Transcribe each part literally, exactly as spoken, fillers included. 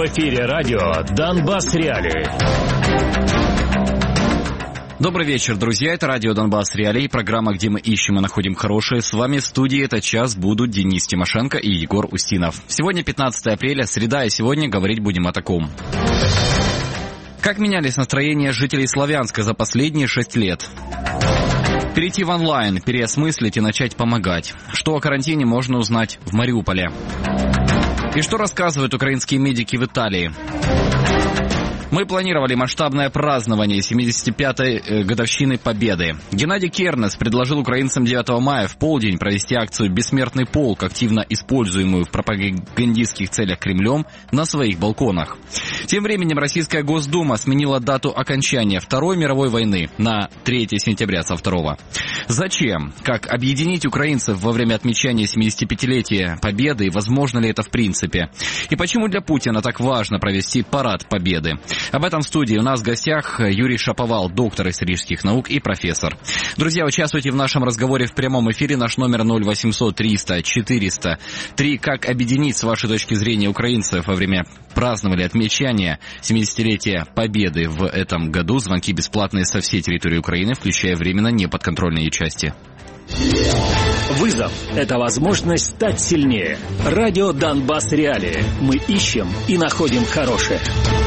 В эфире радио «Донбасс Реалии». Добрый вечер, друзья. Это радио «Донбасс Реалии», программа, где мы ищем и находим хорошее. С вами в студии этот час будут Денис Тимошенко и Егор Устинов. Сегодня пятнадцатое апреля, среда, и сегодня говорить будем о таком. Как менялись настроения жителей Славянска за последние шесть лет? Перейти в онлайн, переосмыслить и начать помогать. Что о карантине можно узнать в Мариуполе? И что рассказывают украинские медики в Италии? Мы планировали масштабное празднование семидесяти пятой годовщины Победы. Геннадий Кернес предложил украинцам девятого мая в полдень провести акцию «Бессмертный полк», активно используемую в пропагандистских целях Кремлем, на своих балконах. Тем временем Российская Госдума сменила дату окончания Второй мировой войны на третье сентября со второго. Зачем? Как объединить украинцев во время отмечания семидесятипятилетия Победы? И возможно ли это в принципе? И почему для Путина так важно провести парад Победы? Об этом в студии у нас в гостях Юрий Шаповал, доктор исторических наук и профессор. Друзья, участвуйте в нашем разговоре в прямом эфире. Наш номер ноль восемьсот триста четыреста три. Как объединить, с вашей точки зрения, украинцев во время празднования, отмечания семидесятилетия Победы в этом году? Звонки бесплатные со всей территории Украины, включая временно неподконтрольные части. Вызов – это возможность стать сильнее. Радио «Донбасс Реалии». Мы ищем и находим хорошее.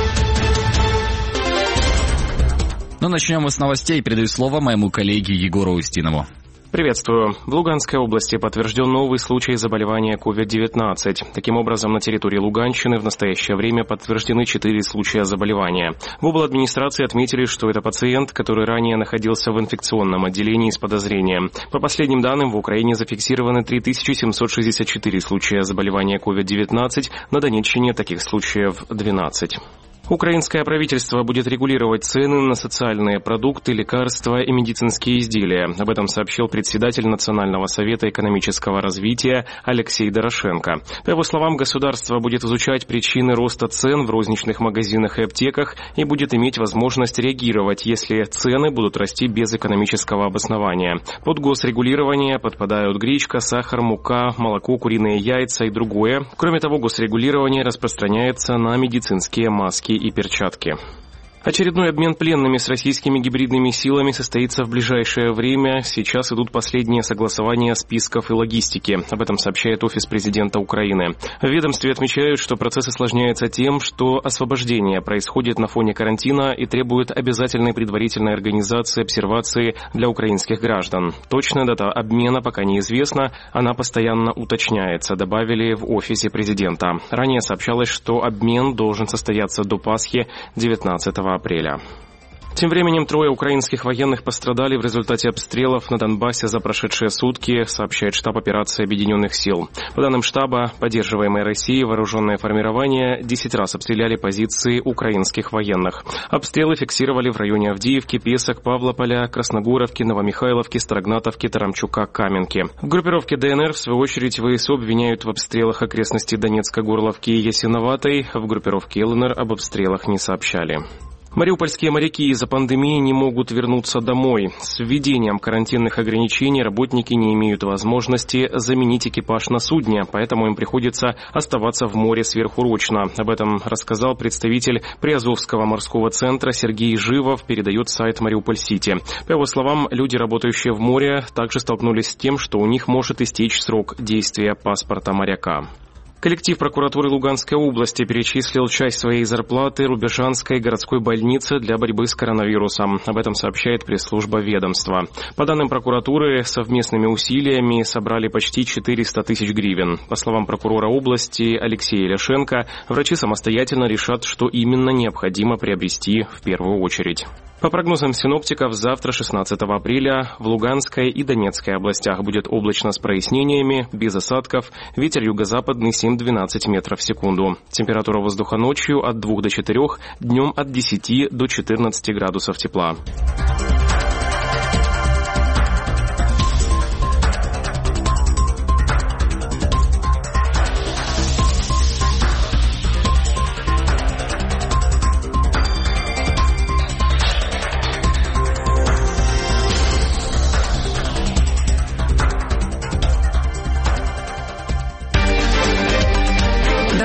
Ну, начнем мы с новостей. Передаю слово моему коллеге Егору Устинову. Приветствую. В Луганской области подтвержден новый случай заболевания ковид девятнадцать. Таким образом, на территории Луганщины в настоящее время подтверждены четыре случая заболевания. В обладминистрации отметили, что это пациент, который ранее находился в инфекционном отделении с подозрением. По последним данным, в Украине зафиксированы три тысячи семьсот шестьдесят четыре случая заболевания ковид девятнадцать, на Донеччине таких случаев двенадцать. Украинское правительство будет регулировать цены на социальные продукты, лекарства и медицинские изделия. Об этом сообщил председатель Национального совета экономического развития Алексей Дорошенко. По его словам, государство будет изучать причины роста цен в розничных магазинах и аптеках и будет иметь возможность реагировать, если цены будут расти без экономического обоснования. Под госрегулирование подпадают гречка, сахар, мука, молоко, куриные яйца и другое. Кроме того, госрегулирование распространяется на медицинские маски и перчатки. Очередной обмен пленными с российскими гибридными силами состоится в ближайшее время. Сейчас идут последние согласования списков и логистики. Об этом сообщает Офис президента Украины. В ведомстве отмечают, что процесс осложняется тем, что освобождение происходит на фоне карантина и требует обязательной предварительной организации обсервации для украинских граждан. Точная дата обмена пока неизвестна, она постоянно уточняется, добавили в Офисе президента. Ранее сообщалось, что обмен должен состояться до Пасхи девятнадцатого апреля. Тем временем трое украинских военных пострадали в результате обстрелов на Донбассе за прошедшие сутки, сообщает штаб операции Объединенных сил. По данным штаба, поддерживаемые Россией вооруженные формирования десять раз обстреляли позиции украинских военных. Обстрелы фиксировали в районе Авдеевки, Песок, Павлополя, Красногоровки, Новомихайловки, Старогнатовки, Тарамчука, Каменки. В группировке ДНР, в свою очередь, ВСУ обвиняют в обстрелах окрестностей Донецка, Горловки и Ясиноватой. В группировке ЛНР об обстрелах не сообщали. Мариупольские моряки из-за пандемии не могут вернуться домой. С введением карантинных ограничений работники не имеют возможности заменить экипаж на судне, поэтому им приходится оставаться в море сверхурочно. Об этом рассказал представитель Приазовского морского центра Сергей Живов, передает сайт Мариуполь-Сити. По его словам, люди, работающие в море, также столкнулись с тем, что у них может истечь срок действия паспорта моряка. Коллектив прокуратуры Луганской области перечислил часть своей зарплаты Рубежанской городской больнице для борьбы с коронавирусом. Об этом сообщает пресс-служба ведомства. По данным прокуратуры, совместными усилиями собрали почти четыреста тысяч гривен. По словам прокурора области Алексея Ляшенко, врачи самостоятельно решат, что именно необходимо приобрести в первую очередь. По прогнозам синоптиков, завтра, шестнадцатого апреля, в Луганской и Донецкой областях будет облачно с прояснениями, без осадков, ветер юго-западный семь-двенадцать метров в секунду. Температура воздуха ночью от двух до четырёх, днем от десяти до четырнадцати градусов тепла.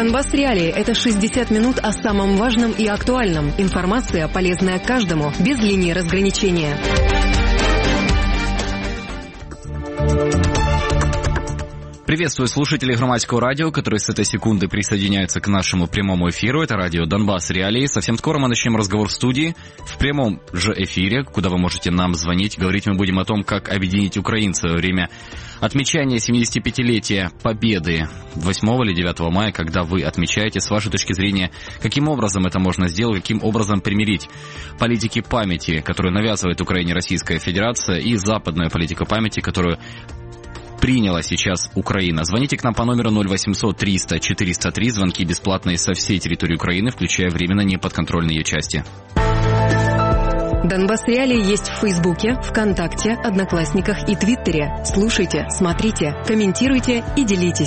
Донбасс Реалии – это шестьдесят минут о самом важном и актуальном. Информация, полезная каждому, без линии разграничения. Приветствую слушателей Громадского радио, которые с этой секунды присоединяются к нашему прямому эфиру. Это радио Донбасс Реалии. Совсем скоро мы начнем разговор в студии, в прямом же эфире, куда вы можете нам звонить. Говорить мы будем о том, как объединить украинцев во время отмечания семидесятипятилетия Победы восьмого или девятого мая, когда вы отмечаете, с вашей точки зрения, каким образом это можно сделать, каким образом примирить политики памяти, которую навязывает Украине Российская Федерация, и западную политику памяти, которую приняла сейчас Украина. Звоните к нам по номеру ноль восемьсот триста четыреста три. Звонки бесплатные со всей территории Украины, включая временно неподконтрольные ее части. Донбасс Реалии есть в Фейсбуке, ВКонтакте, Одноклассниках и Твиттере. Слушайте, смотрите, комментируйте и делитесь.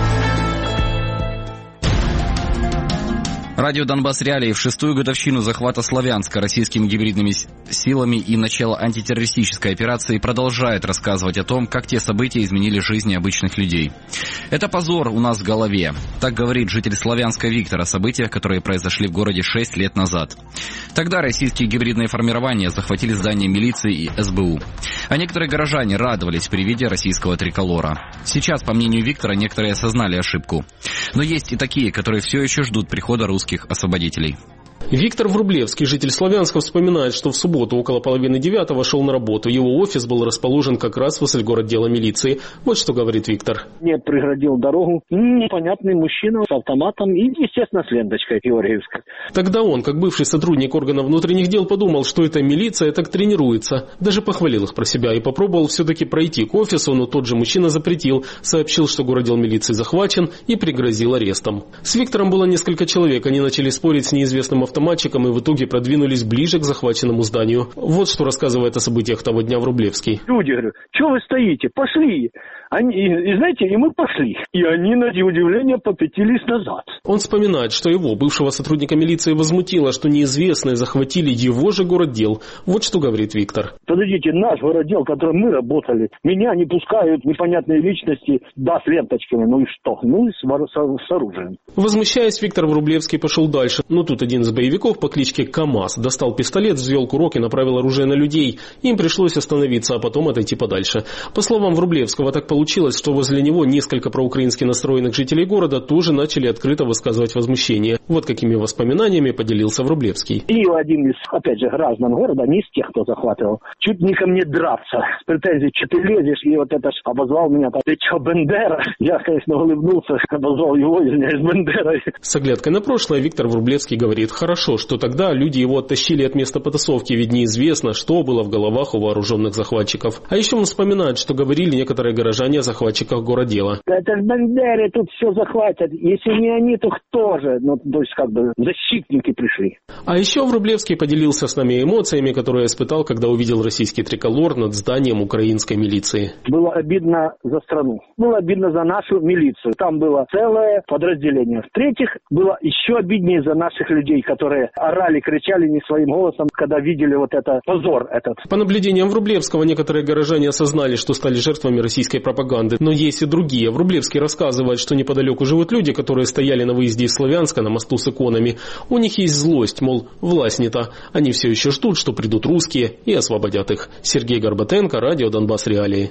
Радио Донбасс Реалии в шестую годовщину захвата Славянска российскими гибридными силами и начала антитеррористической операции продолжает рассказывать о том, как те события изменили жизни обычных людей. Это позор у нас в голове. Так говорит житель Славянска Виктор о событиях, которые произошли в городе шесть лет назад. Тогда российские гибридные формирования захватили здание милиции и эс бэ у. А некоторые горожане радовались при виде российского триколора. Сейчас, по мнению Виктора, некоторые осознали ошибку. Но есть и такие, которые все еще ждут прихода русских освободителей. Виктор Врублевский, житель Славянска, вспоминает, что в субботу около половины девятого шел на работу. Его офис был расположен как раз возле городдела милиции. Вот что говорит Виктор. Мне преградил дорогу непонятный мужчина с автоматом и, естественно, с ленточкой георгиевской. Тогда он, как бывший сотрудник органов внутренних дел, подумал, что эта милиция так тренируется. Даже похвалил их про себя и попробовал все-таки пройти к офису, но тот же мужчина запретил, сообщил, что городдел милиции захвачен, и пригрозил арестом. С Виктором было несколько человек, они начали спорить с неизвестным автоматом. автоматчиком и в итоге продвинулись ближе к захваченному зданию. Вот что рассказывает о событиях того дня Врублевский. Люди говорят, что вы стоите? Пошли! Они, и, и знаете, и мы пошли. И они, на удивление, попятились назад. Он вспоминает, что его, бывшего сотрудника милиции, возмутило, что неизвестные захватили его же городдел. Вот что говорит Виктор. Подождите, наш городдел, в котором мы работали, меня не пускают непонятные личности, да, с ленточками. Ну и что? Ну и с, с, с оружием. Возмущаясь, Виктор Врублевский пошел дальше. Но тут один из боевиков по кличке КамАЗ достал пистолет, взвел курок и направил оружие на людей. Им пришлось остановиться, а потом отойти подальше. По словам Врублевского, так получилось, что возле него несколько проукраински настроенных жителей города тоже начали открыто высказывать возмущение. Вот какими воспоминаниями поделился Врублевский. И один из, опять же, граждан города, не из тех, кто захватывал, чуть не ко мне драться. С претензией, что ты лезешь, и вот это ж обозвал меня, ты что, Бендера? Я, конечно, улыбнулся, обозвал его, извиняюсь, Бендерой. С оглядкой на прошлое Виктор Врублевский говорит: хорошо, что тогда люди его оттащили от места потасовки, ведь неизвестно, что было в головах у вооруженных захватчиков. А еще он вспоминает, что говорили некоторые горожане о захватчиках городдела. Это ж Бендеры тут все захватят. Если не они, то кто же? Ну, то есть, как бы, защитники пришли. А еще Врублевский поделился с нами эмоциями, которые испытал, когда увидел российский триколор над зданием украинской милиции. Было обидно за страну. Было обидно за нашу милицию. Там было целое подразделение. В-третьих, было еще обиднее за наших людей, которые орали, кричали не своим голосом, когда видели вот это позор этот. По наблюдениям Врублевского, некоторые горожане осознали, что стали жертвами российской пропаганды. Но есть и другие. Врублевский рассказывает, что неподалеку живут люди, которые стояли на выезде из Славянска на мосту с иконами. У них есть злость, мол, власть не та. Они все еще ждут, что придут русские и освободят их. Сергей Горбатенко, радио Донбасс Реалии.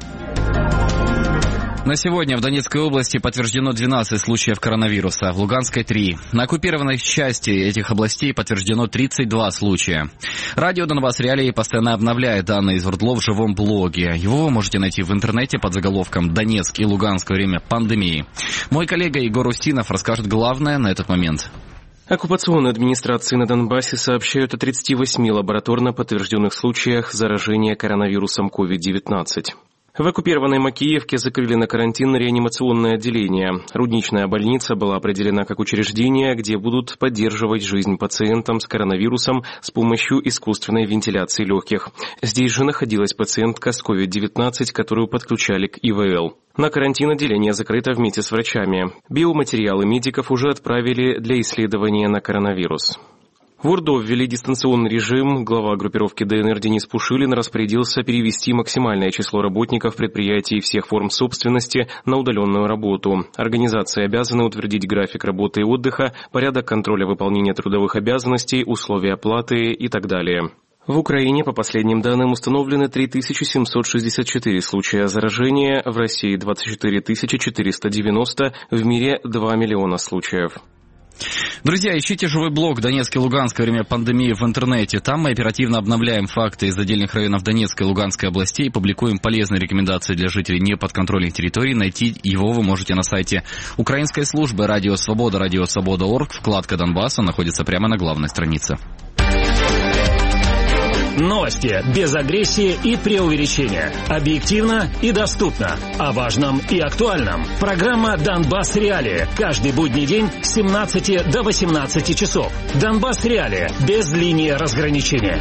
На сегодня в Донецкой области подтверждено двенадцать случаев коронавируса, в Луганской три. На оккупированной части этих областей подтверждено тридцать два случая. Радио Донбасс Реалии постоянно обновляет данные из ВРДЛО в живом блоге. Его вы можете найти в интернете под заголовком «Донецк и Луганск во время пандемии». Мой коллега Егор Устинов расскажет главное на этот момент. Оккупационные администрации на Донбассе сообщают о тридцати восьми лабораторно подтвержденных случаях заражения коронавирусом ковид девятнадцать. В оккупированной Макеевке закрыли на карантин реанимационное отделение. Рудничная больница была определена как учреждение, где будут поддерживать жизнь пациентам с коронавирусом с помощью искусственной вентиляции легких. Здесь же находилась пациентка с ковид девятнадцать, которую подключали к и вэ эл. На карантин отделение закрыто вместе с врачами. Биоматериалы медиков уже отправили для исследования на коронавирус. В УРДО ввели дистанционный режим. Глава группировки ДНР Денис Пушилин распорядился перевести максимальное число работников предприятий всех форм собственности на удаленную работу. Организации обязаны утвердить график работы и отдыха, порядок контроля выполнения трудовых обязанностей, условия оплаты и так далее. В Украине, по последним данным, установлены три тысячи семьсот шестьдесят четыре случая заражения, в России двадцать четыре тысячи четыреста девяносто, в мире два миллиона случаев. Друзья, ищите живой блог Донецк и Луганск во время пандемии в интернете. Там мы оперативно обновляем факты из отдельных районов Донецкой и Луганской областей, публикуем полезные рекомендации для жителей неподконтрольных территорий. Найти его вы можете на сайте украинской службы «Радио Свобода», радио свобода точка орг. Вкладка Донбасса находится прямо на главной странице. Новости без агрессии и преувеличения. Объективно и доступно. О важном и актуальном. Программа «Донбасс Реалии». Каждый будний день с семнадцати до восемнадцати часов. «Донбасс Реалии» без линии разграничения.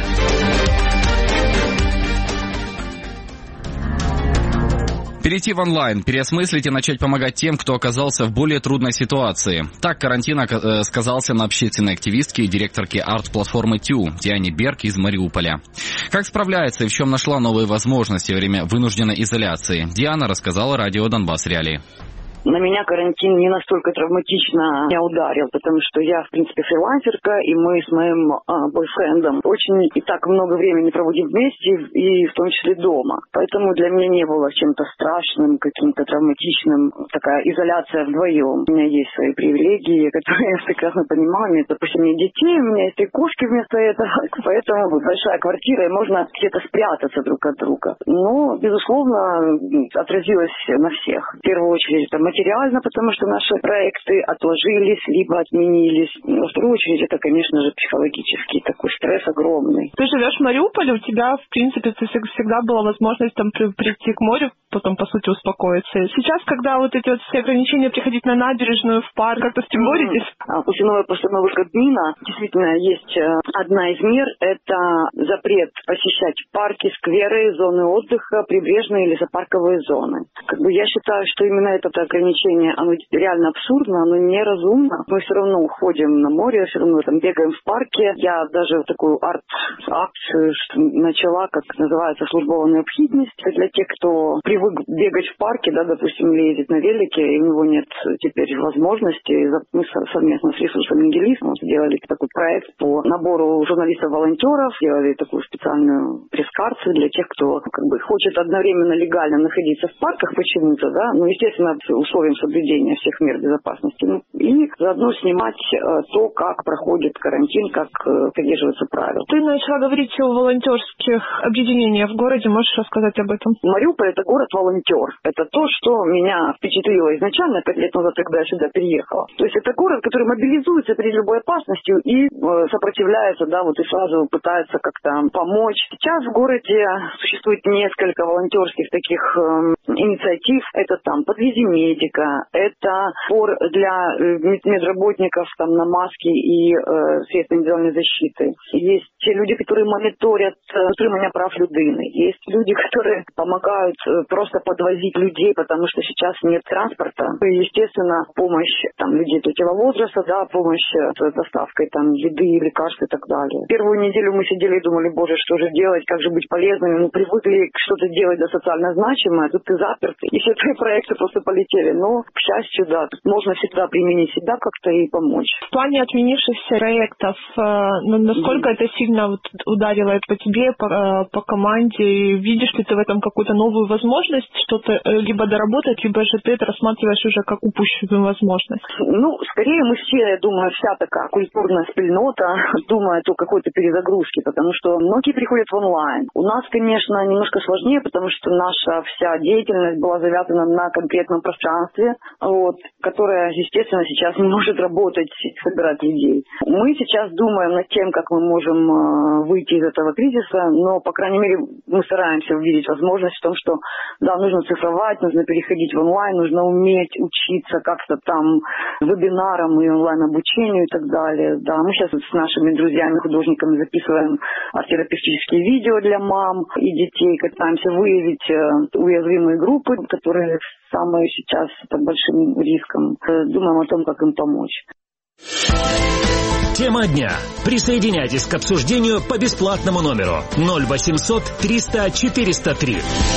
Перейти в онлайн, переосмыслить и начать помогать тем, кто оказался в более трудной ситуации. Так карантин сказался на общественной активистке и директорке арт-платформы ТЮ Диане Берг из Мариуполя. Как справляется и в чем нашла новые возможности во время вынужденной изоляции, Диана рассказала радио «Донбасс Реалии». На меня карантин не настолько травматично меня ударил, потому что я, в принципе, фрилансерка, и мы с моим а, бойфрендом очень и так много времени проводим вместе, и в том числе дома. Поэтому для меня не было чем-то страшным, каким-то травматичным такая изоляция вдвоем. У меня есть свои привилегии, которые я прекрасно понимаю. У меня, допустим, у меня детей, у меня есть три кошки вместо этого, поэтому большая квартира, и можно где-то спрятаться друг от друга. Но, безусловно, отразилось на всех. В первую очередь, это материально, потому что наши проекты отложились, либо отменились. Во вторую очередь, это, конечно же, психологический такой стресс огромный. Ты живешь в Мариуполе, у тебя, в принципе, всегда была возможность там прийти к морю, потом, по сути, успокоиться. Сейчас, когда вот эти вот все ограничения приходить на набережную, в парк, как-то с этим боретесь? После новой постановы Кабмина действительно есть одна из мер, это запрет посещать парки, скверы, зоны отдыха, прибрежные или лесопарковые зоны. Как бы я считаю, что именно это ограничение, оно реально абсурдно, оно неразумно. Мы все равно уходим на море, все равно там бегаем в парке. Я даже такую арт-акцию начала, как называется, службовая необходимость. Для тех, кто привык бегать в парке, да, допустим, или ездить на велике, и у него нет теперь возможности. Мы совместно с ресурсом «Нигилизм» сделали такой проект по набору журналистов-волонтеров, сделали такую специальную пресс-карту для тех, кто как бы хочет одновременно легально находиться в парках почему-то, да, ну, естественно, условиям соблюдения всех мер безопасности. Ну, и заодно снимать э, то, как проходит карантин, как э, придерживаются правил. Ты начала говорить о волонтерских объединениях в городе. Можешь рассказать об этом? Мариуполь – это город-волонтер. Это то, что меня впечатлило изначально, пять лет назад, когда я сюда переехала. То есть это город, который мобилизуется перед любой опасностью и э, сопротивляется, да, вот и сразу пытается как-то помочь. Сейчас в городе существует несколько волонтерских таких э, инициатив. Это там «Подвези медика», это сбор для медработников там, на маски и э, средства индивидуальной защиты. Есть те люди, которые мониторят утримание прав людини. Есть люди, которые помогают э, просто подвозить людей, потому что сейчас нет транспорта. И, естественно, помощь там, людей третьего возраста, да, помощь с доставкой там, еды, лекарств и так далее. Первую неделю мы сидели и думали, боже, что же делать, как же быть полезными. Мы привыкли что-то делать да, социально значимое, тут ты заперт, и все твои проекты просто полетели. Но, к счастью, да, тут можно всегда применить себя как-то и помочь. В плане отменившихся проектов, ну, насколько mm-hmm. это сильно вот ударило по тебе, по, по команде? Видишь ли ты в этом какую-то новую возможность, что-то либо доработать, либо же ты это рассматриваешь уже как упущенную возможность? Ну, скорее мы все, я думаю, вся такая культурная спільнота думает о какой-то перезагрузке, потому что многие приходят в онлайн. У нас, конечно, немножко сложнее, потому что наша вся деятельность была завязана на конкретном пространстве, вот, которое, естественно, сейчас не может работать, собирать людей. Мы сейчас думаем над тем, как мы можем э, выйти из этого кризиса, но, по крайней мере, мы стараемся увидеть возможность в том, что, да, нужно цифровать, нужно переходить в онлайн, нужно уметь учиться как-то там вебинарам и онлайн-обучению и так далее. Да, мы сейчас с нашими друзьями-художниками записываем арт-терапевтические видео для мам и детей, пытаемся выявить э, уязвимые группы, которые самые сейчас под большим риском. Думаем о том, как им помочь. Тема дня. Присоединяйтесь к обсуждению по бесплатному номеру ноль восемьсот триста четыреста три.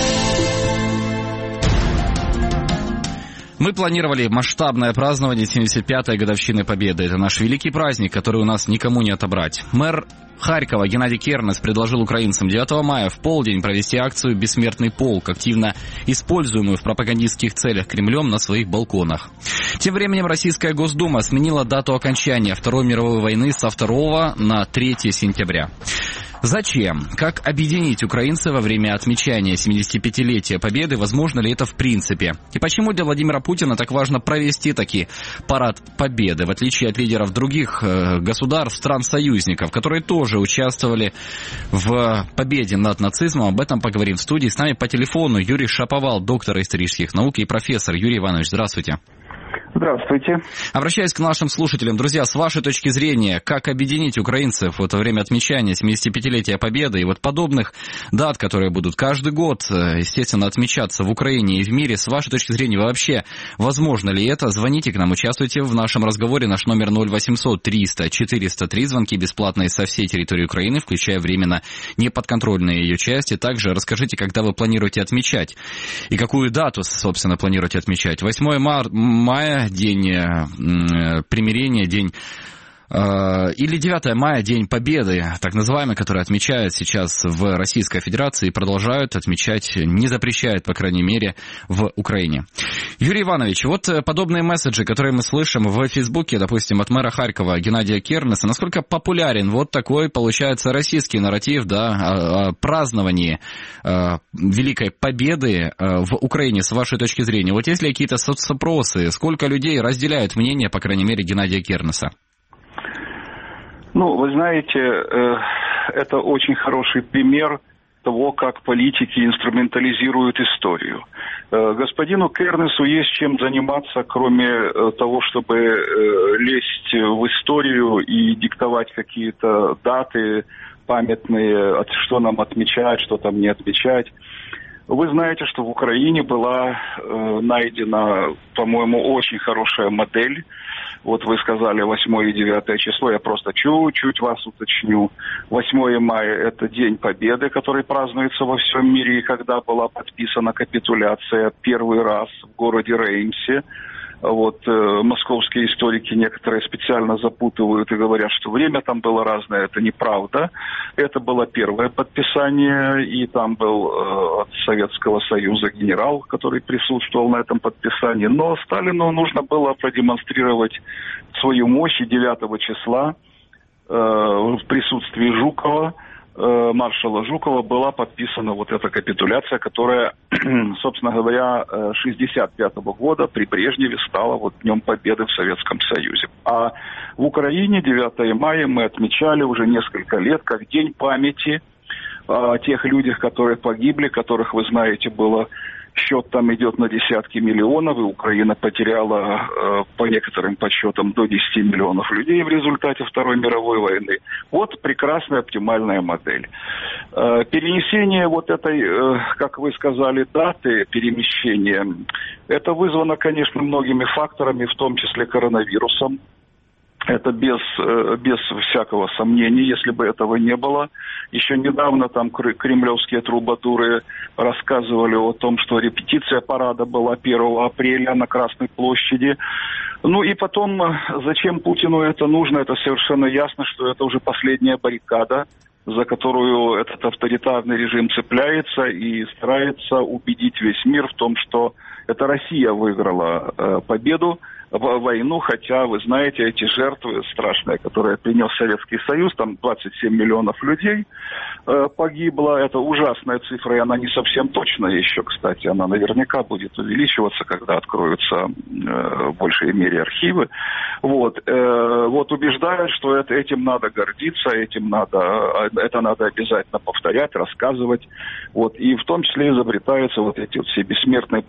Мы планировали масштабное празднование семьдесят пятой годовщины Победы. Это наш великий праздник, который у нас никому не отобрать. Мэр Харькова Геннадий Кернес предложил украинцам девятого мая в полдень провести акцию «Бессмертный полк», активно используемую в пропагандистских целях Кремлем на своих балконах. Тем временем Российская Госдума сменила дату окончания Второй мировой войны со второго на третье сентября. Зачем? Как объединить украинцев во время отмечания семидесятипятилетия Победы? Возможно ли это в принципе? И почему для Владимира Путина так важно провести таки парад Победы, в отличие от лидеров других э, государств, стран-союзников, которые тоже участвовали в победе над нацизмом? Об этом поговорим в студии. С нами по телефону Юрий Шаповал, доктор исторических наук и профессор. Юрий Иванович, здравствуйте. Здравствуйте. Обращаюсь к нашим слушателям. Друзья, с вашей точки зрения, как объединить украинцев вот во время отмечания семидесятипятилетия Победы и вот подобных дат, которые будут каждый год, естественно, отмечаться в Украине и в мире, с вашей точки зрения, вообще возможно ли это? Звоните к нам, участвуйте в нашем разговоре. Наш номер ноль восемьсот триста четыреста три, звонки бесплатные со всей территории Украины, включая временно неподконтрольные ее части. Также расскажите, когда вы планируете отмечать и какую дату, собственно, планируете отмечать. восьмое мая, день э, примирения, день э, или девятое мая, день Победы, так называемый, который отмечают сейчас в Российской Федерации и продолжают отмечать, не запрещают, по крайней мере, в Украине. Юрий Иванович, вот подобные месседжи, которые мы слышим в Фейсбуке, допустим, от мэра Харькова Геннадия Кернеса, насколько популярен вот такой, получается, российский нарратив, да, о, о праздновании э, Великой Победы э, в Украине, с вашей точки зрения? Вот есть ли какие-то соцопросы, сколько людей разделяют мнение, по крайней мере, Геннадия Кернеса? Ну, вы знаете, э, это очень хороший пример того, как политики инструментализируют историю. Э, господину Кернесу есть чем заниматься, кроме э, того, чтобы э, лезть в историю и диктовать какие-то даты памятные, что нам отмечать, что там не отмечать. Вы знаете, что в Украине была э, найдена, по-моему, очень хорошая модель. Вот вы сказали восьмое и девятое число, я просто чуть-чуть вас уточню. восьмое мая – это День Победы, который празднуется во всем мире, и когда была подписана капитуляция первый раз в городе Реймсе. Вот, э, московские историки некоторые специально запутывают и говорят, что время там было разное. Это неправда. Это было первое подписание, и там был э, от Советского Союза генерал, который присутствовал на этом подписании. Но Сталину нужно было продемонстрировать свою мощь, и девятого числа э, в присутствии Жукова, маршала Жукова, была подписана вот эта капитуляция, которая, собственно говоря, шестьдесят пятого года при Брежневе стала вот Днем Победы в Советском Союзе. А в Украине девятое мая мы отмечали уже несколько лет как День памяти о тех людях, которые погибли, которых, вы знаете, было... Счет там идет на десятки миллионов, и Украина потеряла, э, по некоторым подсчетам, до десяти миллионов людей в результате Второй мировой войны. Вот прекрасная оптимальная модель. Э, перенесение вот этой, э, как вы сказали, даты перемещения, это вызвано, конечно, многими факторами, в том числе коронавирусом. Это без, без всякого сомнения, если бы этого не было. Еще недавно там кремлевские трубадуры рассказывали о том, что репетиция парада была первого апреля на Красной площади. Ну и потом, зачем Путину это нужно, это совершенно ясно, что это уже последняя баррикада, за которую этот авторитарный режим цепляется и старается убедить весь мир в том, что это Россия выиграла э, победу, войну, хотя, вы знаете, эти жертвы страшные, которые принес Советский Союз, там двадцать семь миллионов людей э, погибло, это ужасная цифра, и она не совсем точная еще, кстати, она наверняка будет увеличиваться, когда откроются э, в большей мере архивы. Вот, э, вот убеждают, что это, этим надо гордиться, этим надо, это надо обязательно повторять, рассказывать, вот, и в том числе изобретаются вот эти вот все бессмертные полки.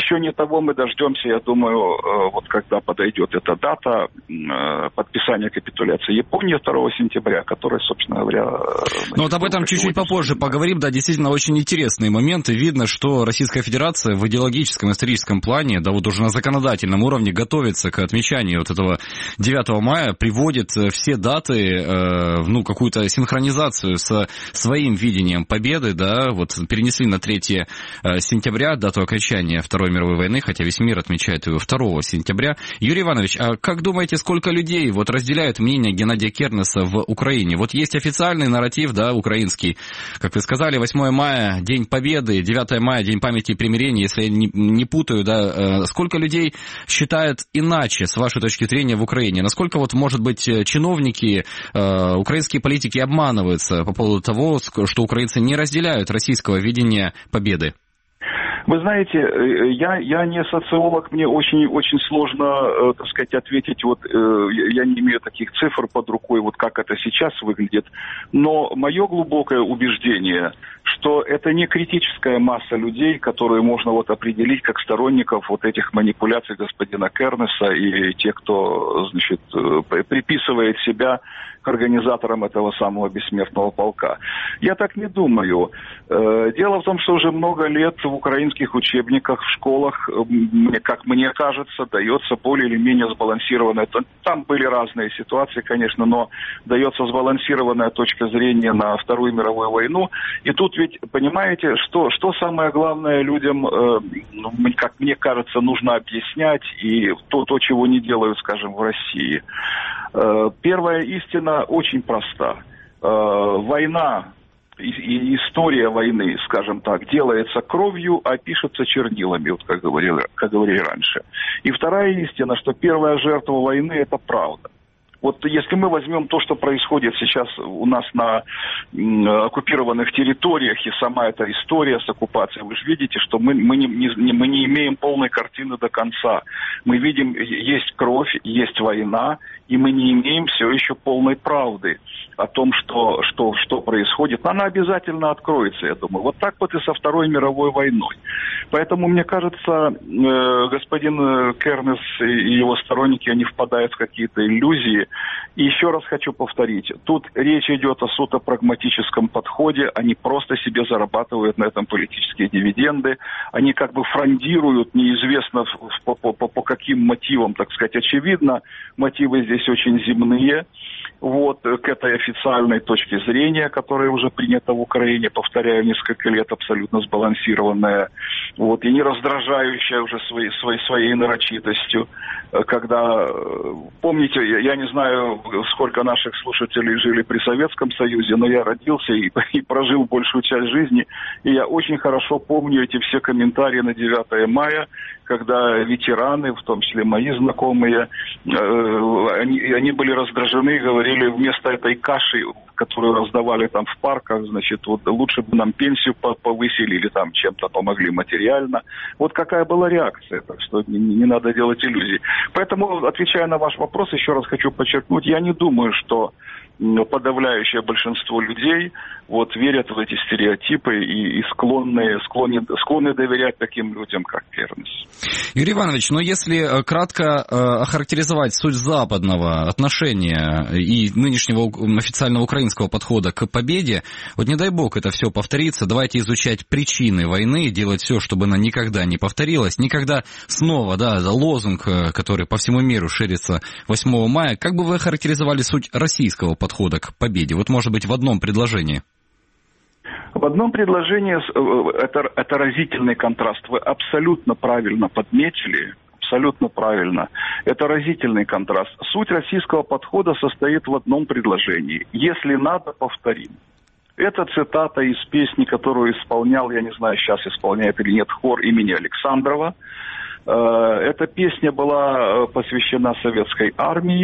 еще не того мы дождемся, я думаю, вот когда подойдет эта дата подписания капитуляции Японии второго сентября, которая, собственно говоря... Ну вот об этом чуть-чуть попозже поговорим. Да, действительно, очень интересные моменты. Видно, что Российская Федерация в идеологическом, историческом плане, да вот уже на законодательном уровне готовится к отмечанию вот этого девятого мая, приводит все даты, э, ну, какую-то синхронизацию со своим видением победы, да, вот перенесли на третье сентября дату окончания Второй мировой войны, хотя весь мир отмечает ее второго сентября. Юрий Иванович, а как думаете, сколько людей вот разделяют мнение Геннадия Кернеса в Украине? Вот есть официальный нарратив, да, украинский, как вы сказали, восьмое мая, День Победы, девятое мая, День памяти и примирения, если я не, не путаю, да, сколько людей считают иначе, с вашей точки зрения, в Украине? Насколько вот, может быть, чиновники, украинские политики обманываются по поводу того, что украинцы не разделяют российского видения победы? Вы знаете, я, я не социолог, мне очень-очень сложно, так сказать, ответить, вот я не имею таких цифр под рукой, вот как это сейчас выглядит, но мое глубокое убеждение, что это не критическая масса людей, которые можно вот определить как сторонников вот этих манипуляций господина Кернеса и тех, кто, значит, приписывает себя к организаторам этого самого бессмертного полка. Я так не думаю. Дело в том, что уже много лет в украинских учебниках, в школах, как мне кажется, дается более или менее сбалансированная... Там были разные ситуации, конечно, но дается сбалансированная точка зрения на Вторую мировую войну. И тут ведь, понимаете, что, что самое главное людям, как мне кажется, нужно объяснять, и то, то, чего не делают, скажем, в России. Первая истина очень проста. Война и история войны, скажем так, делается кровью, а пишется чернилами, вот как говорили, как говорили раньше. И вторая истина, что первая жертва войны – это правда. Вот если мы возьмем то, что происходит сейчас у нас на оккупированных территориях, и сама эта история с оккупацией, вы же видите, что мы, мы, не, не, мы не имеем полной картины до конца. Мы видим, есть кровь, есть война, и мы не имеем все еще полной правды о том, что, что, что происходит. Она обязательно откроется, я думаю. Вот так вот и со Второй мировой войной. Поэтому, мне кажется, господин Кернес и его сторонники, они впадают в какие-то иллюзии. И еще раз хочу повторить, тут речь идет о суто прагматическом подходе, они просто себе зарабатывают на этом политические дивиденды, они как бы фрондируют, неизвестно по, по, по каким мотивам, так сказать, очевидно, мотивы здесь очень земные. Вот, к этой официальной точке зрения, которая уже принята в Украине, повторяю, несколько лет, абсолютно сбалансированная, вот, и не раздражающая уже своей, своей, своей нарочитостью, когда, помните, я, я не знаю, сколько наших слушателей жили при Советском Союзе, но я родился и, и прожил большую часть жизни, и я очень хорошо помню эти все комментарии на девятое мая, когда ветераны, в том числе мои знакомые, э, они, они были раздражены и говорили, вместо этой каши, которую раздавали там в парках, значит, вот лучше бы нам пенсию повысили или там чем-то помогли материально. Вот какая была реакция, так что не, не надо делать иллюзий. Поэтому, отвечая на ваш вопрос, еще раз хочу подчеркнуть, я не думаю, что подавляющее большинство людей вот верят в эти стереотипы и, и склонны, склонны, склонны доверять таким людям, как Кернес. Юрий Иванович, но если кратко охарактеризовать суть западного отношения и нынешнего официального украинского подхода к победе, вот не дай бог это все повторится, давайте изучать причины войны, делать все, чтобы она никогда не повторилась, никогда снова, да, лозунг, который по всему миру ширится восьмого мая, как бы вы охарактеризовали суть российского подхода к победе? Вот, может быть, в одном предложении. В одном предложении это, это разительный контраст. Вы абсолютно правильно подметили, абсолютно правильно. Это разительный контраст. Суть российского подхода состоит в одном предложении. Если надо, повторим. Это цитата из песни, которую исполнял, я не знаю, сейчас исполняет или нет, хор имени Александрова. Эта песня была посвящена советской армии.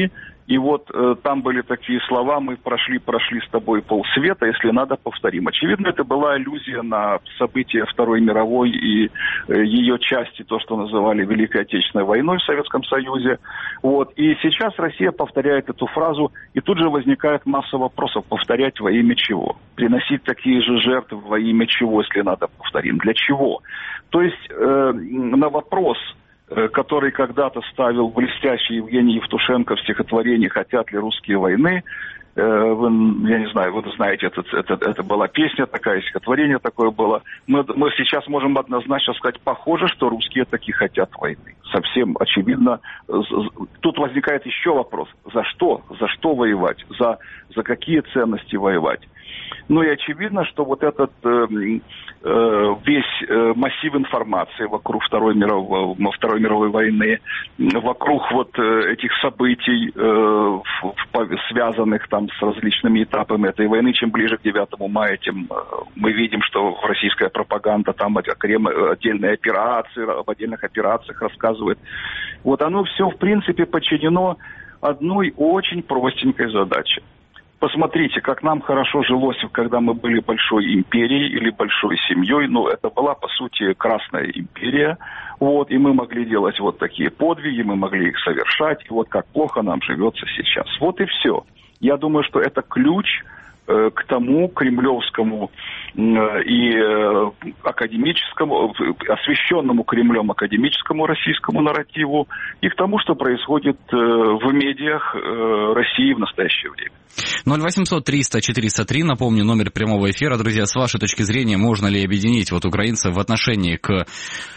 И вот э, там были такие слова: мы прошли, прошли с тобой полсвета, если надо, повторим. Очевидно, это была аллюзия на события Второй мировой и э, ее части, то, что называли Великой Отечественной войной в Советском Союзе. Вот. И сейчас Россия повторяет эту фразу, и тут же возникает масса вопросов: повторять во имя чего? Приносить такие же жертвы во имя чего, если надо, повторим? Для чего? То есть э, на вопрос, э, который когда-то ставил блестящий Евгений Евтушенко в стихотворении «Хотят ли русские войны?», э, вы, я не знаю, вы знаете, это, это, это была песня такая, стихотворение такое было. Мы, мы сейчас можем однозначно сказать: похоже, что русские таки хотят войны. Совсем очевидно. Тут возникает еще вопрос: за что? За что воевать? За, за какие ценности воевать? Ну и очевидно, что вот этот э, э, весь э, массив информации вокруг Второй мировой, Второй мировой войны, вокруг вот э, этих событий, э, в, в, связанных там с различными этапами этой войны, чем ближе к девятому мая, тем э, мы видим, что российская пропаганда там отдельные операции, об отдельных операциях рассказывает. Вот оно все, в принципе, подчинено одной очень простенькой задаче. Посмотрите, как нам хорошо жилось, когда мы были большой империей или большой семьей. Ну, это была, по сути, Красная империя. Вот, и мы могли делать вот такие подвиги, мы могли их совершать. И вот как плохо нам живется сейчас. Вот и все. Я думаю, что это ключ э, к тому кремлевскому э, и э, академическому, освещенному Кремлем академическому российскому нарративу, и к тому, что происходит э, в медиах э, России в настоящее время. ноль восемьсот триста четыреста три, напомню, номер прямого эфира. Друзья, с вашей точки зрения, можно ли объединить вот украинцев в отношении к э,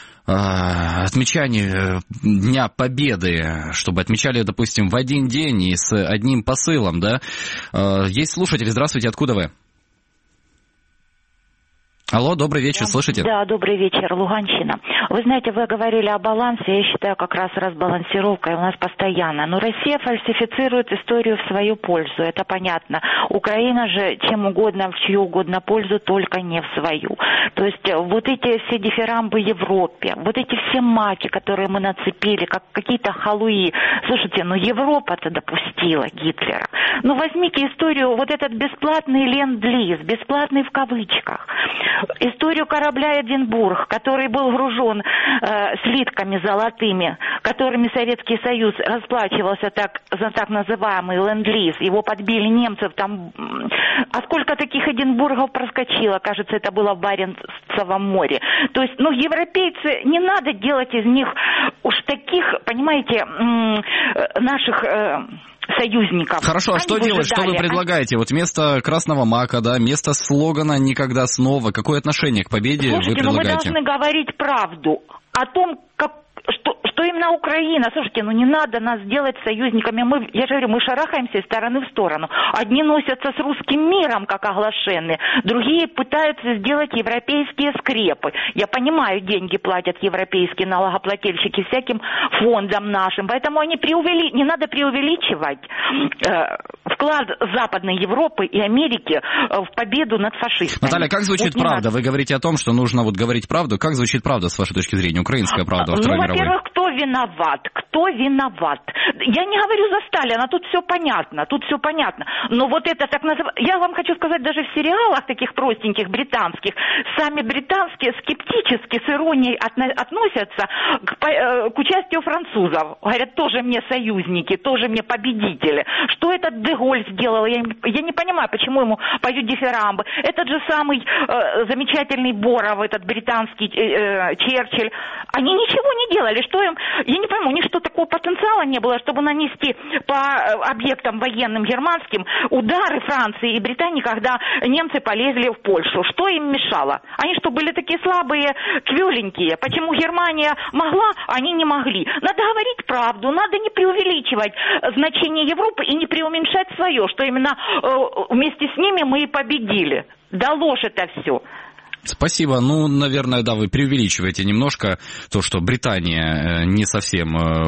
отмечанию Дня Победы, чтобы отмечали, допустим, в один день и с одним посылом, да? Э, есть слушатели, здравствуйте, откуда вы? Алло, добрый вечер, слышите? Да, добрый вечер, Луганщина. Вы знаете, вы говорили о балансе, я считаю, как раз разбалансировка у нас постоянно. Но Россия фальсифицирует историю в свою пользу, это понятно. Украина же чем угодно, в чью угодно пользу, только не в свою. То есть вот эти все дифирамбы Европе, вот эти все маки, которые мы нацепили, как какие-то халуи. Слушайте, ну Европа-то допустила Гитлера. Ну возьмите историю, вот этот бесплатный ленд-лиз, бесплатный в кавычках. Историю корабля «Эдинбург», который был гружен э, слитками золотыми, которыми Советский Союз расплачивался так, за так называемый ленд-лиз. Его подбили немцев там. А сколько таких Эдинбургов проскочило? Кажется, это было в Баренцевом море. То есть, ну, европейцы, не надо делать из них уж таких, понимаете, м- наших... Э, союзников. Хорошо, а они что делать? Что вы предлагаете? Вот вместо красного мака, да, вместо слогана «Никогда снова». Какое отношение к победе Слушайте, вы предлагаете? Ну мы должны говорить правду о том, как Что, что именно Украина? Слушайте, ну не надо нас делать союзниками. Мы, я же говорю, мы шарахаемся из стороны в сторону. Одни носятся с русским миром, как оглашенные, другие пытаются сделать европейские скрепы. Я понимаю, деньги платят европейские налогоплательщики всяким фондам нашим, поэтому они преувели... не надо преувеличивать э, вклад Западной Европы и Америки в победу над фашистами. Наталья, как звучит вот правда? надо. Вы говорите о том, что нужно вот говорить правду. Как звучит правда, с вашей точки зрения, украинская правда во Второй ну, мировой? Во-первых, кто виноват? Кто виноват? Я не говорю за Сталина, тут все понятно, тут все понятно. Но вот это так называемое... Я вам хочу сказать, даже в сериалах таких простеньких британских, сами британские скептически, с иронией отно- относятся к, э, к участию французов. Говорят, тоже мне союзники, тоже мне победители. Что этот Де-Голь сделал? Я, я не понимаю, почему ему поют дифирамбы. Этот же самый э, замечательный Боров, этот британский э, Черчилль, они ничего не делали. Что им... Я не пойму, у них что, такого потенциала не было, чтобы нанести по объектам военным германским удары Франции и Британии, когда немцы полезли в Польшу? Что им мешало? Они что, были такие слабые, квеленькие? Почему Германия могла, а они не могли? Надо говорить правду, надо не преувеличивать значение Европы и не преуменьшать свое, что именно э, вместе с ними мы и победили. Да ложь это все. Спасибо. Ну, наверное, да, вы преувеличиваете немножко то, что Британия не совсем...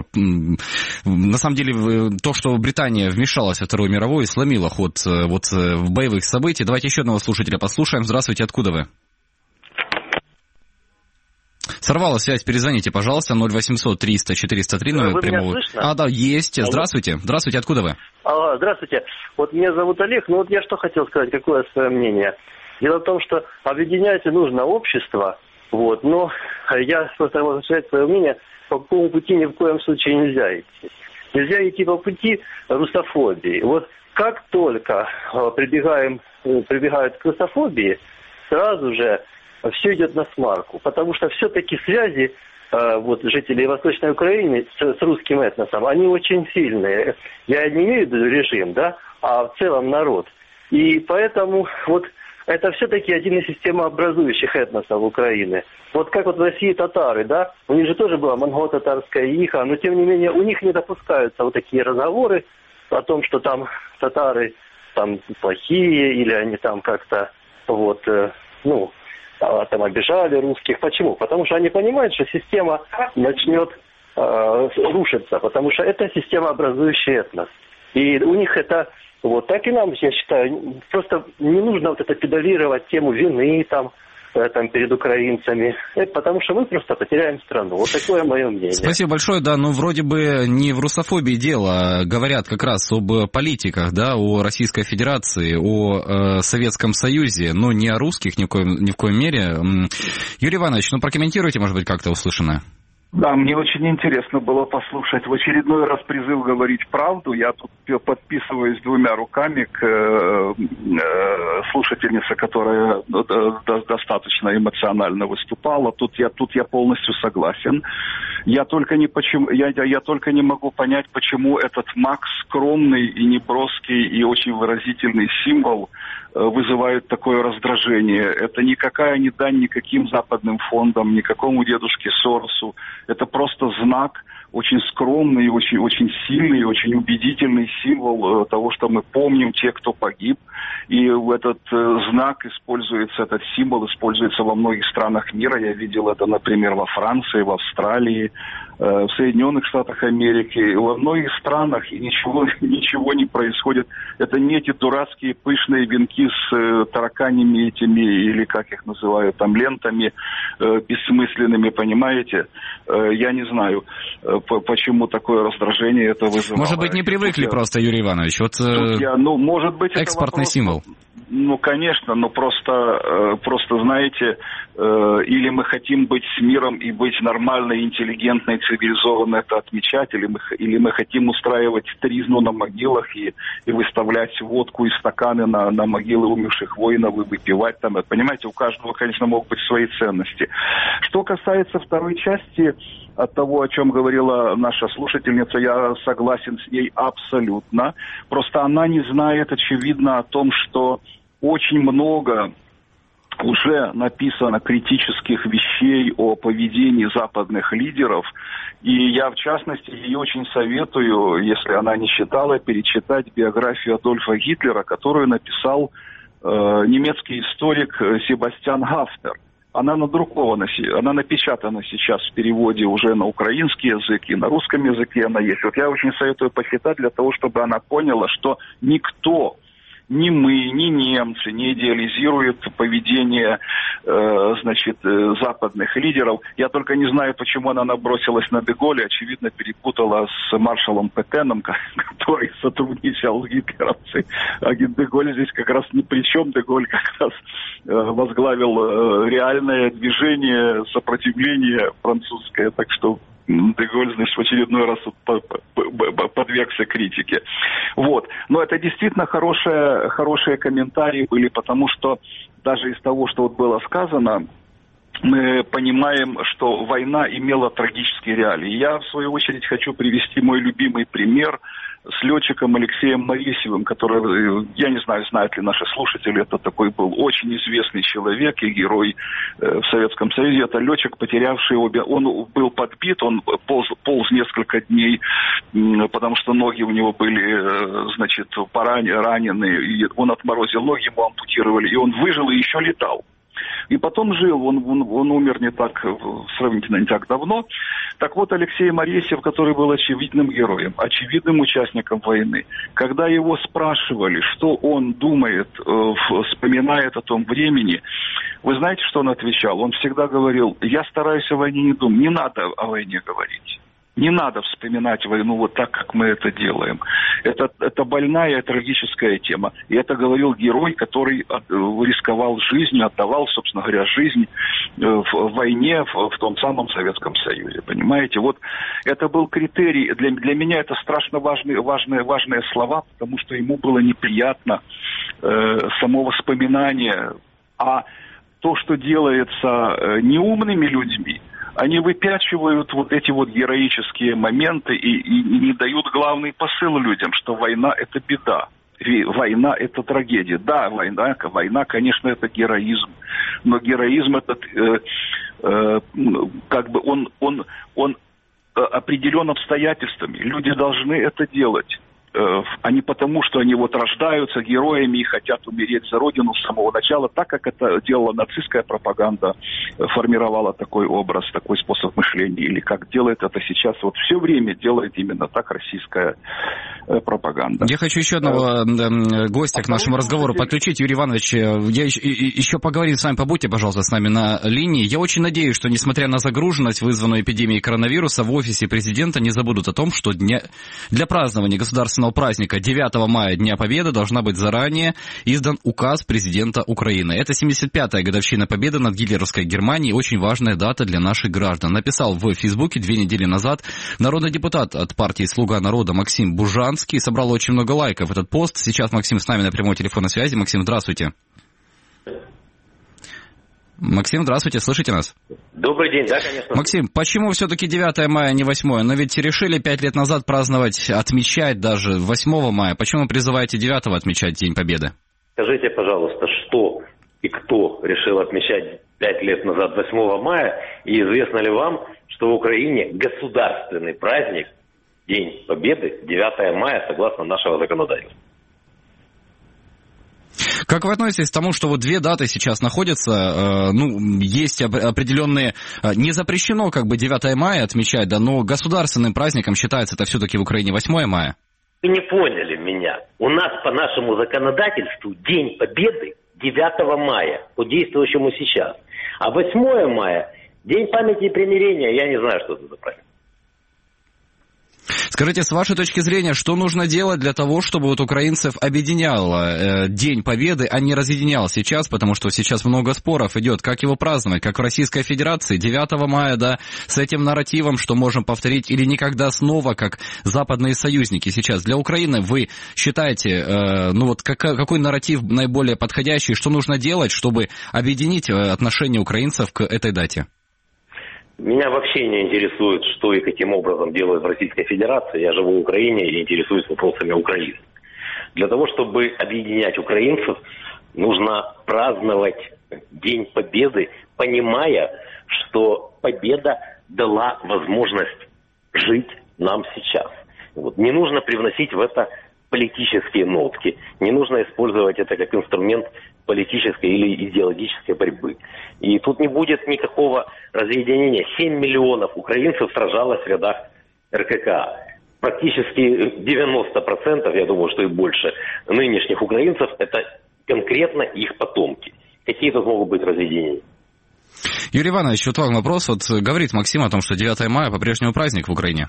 На самом деле, то, что Британия вмешалась во Вторую мировую и сломила ход вот в боевых событий. Давайте еще одного слушателя послушаем. Здравствуйте, откуда вы? Сорвала связь, перезвоните, пожалуйста, ноль восемьсот триста четыреста три, номер прямого. А, да, есть. Алло. Здравствуйте. Здравствуйте, откуда вы? Алло, здравствуйте. Вот меня зовут Олег, ну вот я что хотел сказать, какое свое мнение. Дело в том, что объединять нужно общество, вот, но я просто могу сказать свое мнение, по какому пути ни в коем случае нельзя идти. Нельзя идти по пути русофобии. Вот как только прибегаем, прибегают к русофобии, сразу же все идет на смарку, потому что все-таки связи э, вот, жителей Восточной Украины с, с русским этносом, они очень сильные. Я не имею в виду режим, да, а в целом народ. И поэтому вот это все-таки один из системообразующих этносов Украины. Вот как вот в России татары, да, у них же тоже была монго-татарская иха, но тем не менее у них не допускаются вот такие разговоры о том, что там татары там плохие или они там как-то вот, э, ну, там обижали русских. Почему? Потому что они понимают, что система начнет э, рушиться, потому что это системообразующий этнос. И у них это, вот так и нам, я считаю, просто не нужно вот это педалировать тему вины там, э, там перед украинцами, это потому что мы просто потеряем страну. Вот такое мое мнение. Спасибо большое, да, ну вроде бы не в русофобии дело, говорят как раз об политиках, да, о Российской Федерации, о э, Советском Союзе, но не о русских ни в коем, ни в коем мере. Юрий Иванович, ну прокомментируйте, может быть, как-то услышанное. Да, мне очень интересно было послушать в очередной раз призыв говорить правду. Я тут подписываюсь двумя руками к э, слушательнице, которая достаточно эмоционально выступала. Тут я, тут я полностью согласен. Я только не, почему, я, я только не могу понять, почему этот маг скромный и неброский и очень выразительный символ вызывает такое раздражение. Это никакая не дань никаким западным фондам, никакому дедушке Соросу. Это просто знак, очень скромный, очень, очень сильный, очень убедительный символ того, что мы помним тех, кто погиб. И этот знак используется, этот символ используется во многих странах мира. Я видел это, например, во Франции, в Австралии, в Соединенных Штатах Америки, во многих странах, и ничего, ничего не происходит. Это не эти дурацкие пышные венки с тараканями этими, или как их называют, там, лентами э, бессмысленными, понимаете? Э, я не знаю, э, почему такое раздражение это вызывало. Может быть, не привыкли я... просто, Юрий Иванович? Вот, э... я, ну, может быть, экспортный это вопрос... символ. Ну, конечно, но просто, просто, знаете, или мы хотим быть с миром и быть нормальной, интеллигентной, цивилизованной, это отмечать, или мы, или мы хотим устраивать тризну на могилах и, и выставлять водку и стаканы на, на могилы умерших воинов и выпивать там. Понимаете, у каждого, конечно, могут быть свои ценности. Что касается второй части, от того, о чем говорила наша слушательница, я согласен с ней абсолютно. Просто она не знает, очевидно, о том, что очень много уже написано критических вещей о поведении западных лидеров. И я, в частности, ей очень советую, если она не читала, перечитать биографию Адольфа Гитлера, которую написал э, немецкий историк Себастьян Гафнер. Она надрукована, она напечатана сейчас в переводе уже на украинский язык и на русском языке она есть. Вот я очень советую почитать для того, чтобы она поняла, что никто, ни мы, ни немцы не идеализируют поведение э, значит, э, западных лидеров. Я только не знаю, почему она набросилась на де Голля, очевидно, перепутала с маршалом Петеном, который сотрудничал с гитлеровцами. А де Голль здесь как раз ни при чем. Де Голль как раз э, возглавил э, реальное движение сопротивления французское, так что де Голль, значит, в очередной раз подвергся критике. Вот. Но это действительно хорошие, хорошие комментарии были, потому что даже из того, что вот было сказано, мы понимаем, что война имела трагические реалии. Я, в свою очередь, хочу привести мой любимый пример с летчиком Алексеем Моресьевым, который, я не знаю, знают ли наши слушатели, это такой был очень известный человек и герой э, в Советском Союзе. Это летчик, потерявший обе... Он был подбит, он полз, полз несколько дней, э, потому что ноги у него были, э, значит, поранены, ранены, и он отморозил ноги, ему ампутировали, и он выжил и еще летал. И потом жил, он, он, он умер не так, сравнительно не так давно. Так вот, Алексей Моресьев, который был очевидным героем, очевидным участником войны, когда его спрашивали, что он думает, вспоминает о том времени, вы знаете, что он отвечал? Он всегда говорил: я стараюсь о войне не думать, не надо о войне говорить. Не надо вспоминать войну вот так, как мы это делаем. Это, это больная, трагическая тема. И это говорил герой, который рисковал жизнью, отдавал, собственно говоря, жизнь в войне в, в том самом Советском Союзе. Понимаете? Вот это был критерий. Для, для меня это страшно важные, важные, важные слова, потому что ему было неприятно э, само воспоминание. А то, что делается неумными людьми, они выпячивают вот эти вот героические моменты и, и, и не дают главный посыл людям, что война – это беда, война – это трагедия. Да, война, война, конечно, это героизм, но героизм этот, э, э, как бы он, он, он определен обстоятельствами. Люди должны это делать. А не потому, что они вот рождаются героями и хотят умереть за родину с самого начала, так как это делала нацистская пропаганда, формировала такой образ, такой способ мышления, или как делает это сейчас, вот все время делает именно так российская пропаганда. Я хочу еще одного гостя к нашему разговору подключить. Юрий Иванович, я еще поговорим с вами, побудьте, пожалуйста, с нами на линии. Я очень надеюсь, что, несмотря на загруженность, вызванную эпидемией коронавируса, в офисе президента не забудут о том, что дня... для празднования государственного праздника девятого мая, Дня Победы, должна быть заранее издан указ президента Украины. Это семьдесят пятая годовщина победы над гитлеровской Германией, очень важная дата для наших граждан. Написал в Фейсбуке две недели назад народный депутат от партии «Слуга народа» Максим Бужанский. Собрал очень много лайков этот пост. Сейчас Максим с нами на прямой телефонной связи. Максим, здравствуйте. Максим, здравствуйте, слышите нас? Добрый день, да, конечно. Максим, почему все-таки девятое мая, а не восьмое? Но ведь решили пять лет назад праздновать, отмечать даже восьмого мая. Почему вы призываете девятого отмечать День Победы? Скажите, пожалуйста, что и кто решил отмечать пять лет назад восьмого мая? И известно ли вам, что в Украине государственный праздник, День Победы, девятое мая, согласно нашего законодательства? Как вы относитесь к тому, что вот две даты сейчас находятся, э, ну, есть определенные, э, не запрещено как бы девятое мая отмечать, да, но государственным праздником считается это все-таки в Украине восьмое мая? Вы не поняли меня. У нас по нашему законодательству День Победы девятого мая, по действующему сейчас. А восьмое мая, День памяти и примирения, я не знаю, что это за праздник. Скажите, с вашей точки зрения, что нужно делать для того, чтобы вот украинцев объединял э, День Победы, а не разъединял сейчас, потому что сейчас много споров идет, как его праздновать, как в Российской Федерации, девятого мая, да, с этим нарративом, что можем повторить, или никогда снова, как западные союзники сейчас. Для Украины вы считаете, э, ну вот как, какой нарратив наиболее подходящий, что нужно делать, чтобы объединить отношение украинцев к этой дате? Меня вообще не интересует, что и каким образом делают в Российской Федерации. Я живу в Украине и интересуюсь вопросами Украины. Для того, чтобы объединять украинцев, нужно праздновать День Победы, понимая, что победа дала возможность жить нам сейчас. Вот. Не нужно привносить в это политические нотки, не нужно использовать это как инструмент политической или идеологической борьбы. И тут не будет никакого разъединения. семь миллионов украинцев сражалось в рядах эр ка ка. Практически девяносто процентов, я думаю, что и больше, нынешних украинцев – это конкретно их потомки. Какие тут могут быть разъединения? Юрий Иванович, вот вам вопрос. Вот говорит Максим о том, что девятое мая по-прежнему праздник в Украине.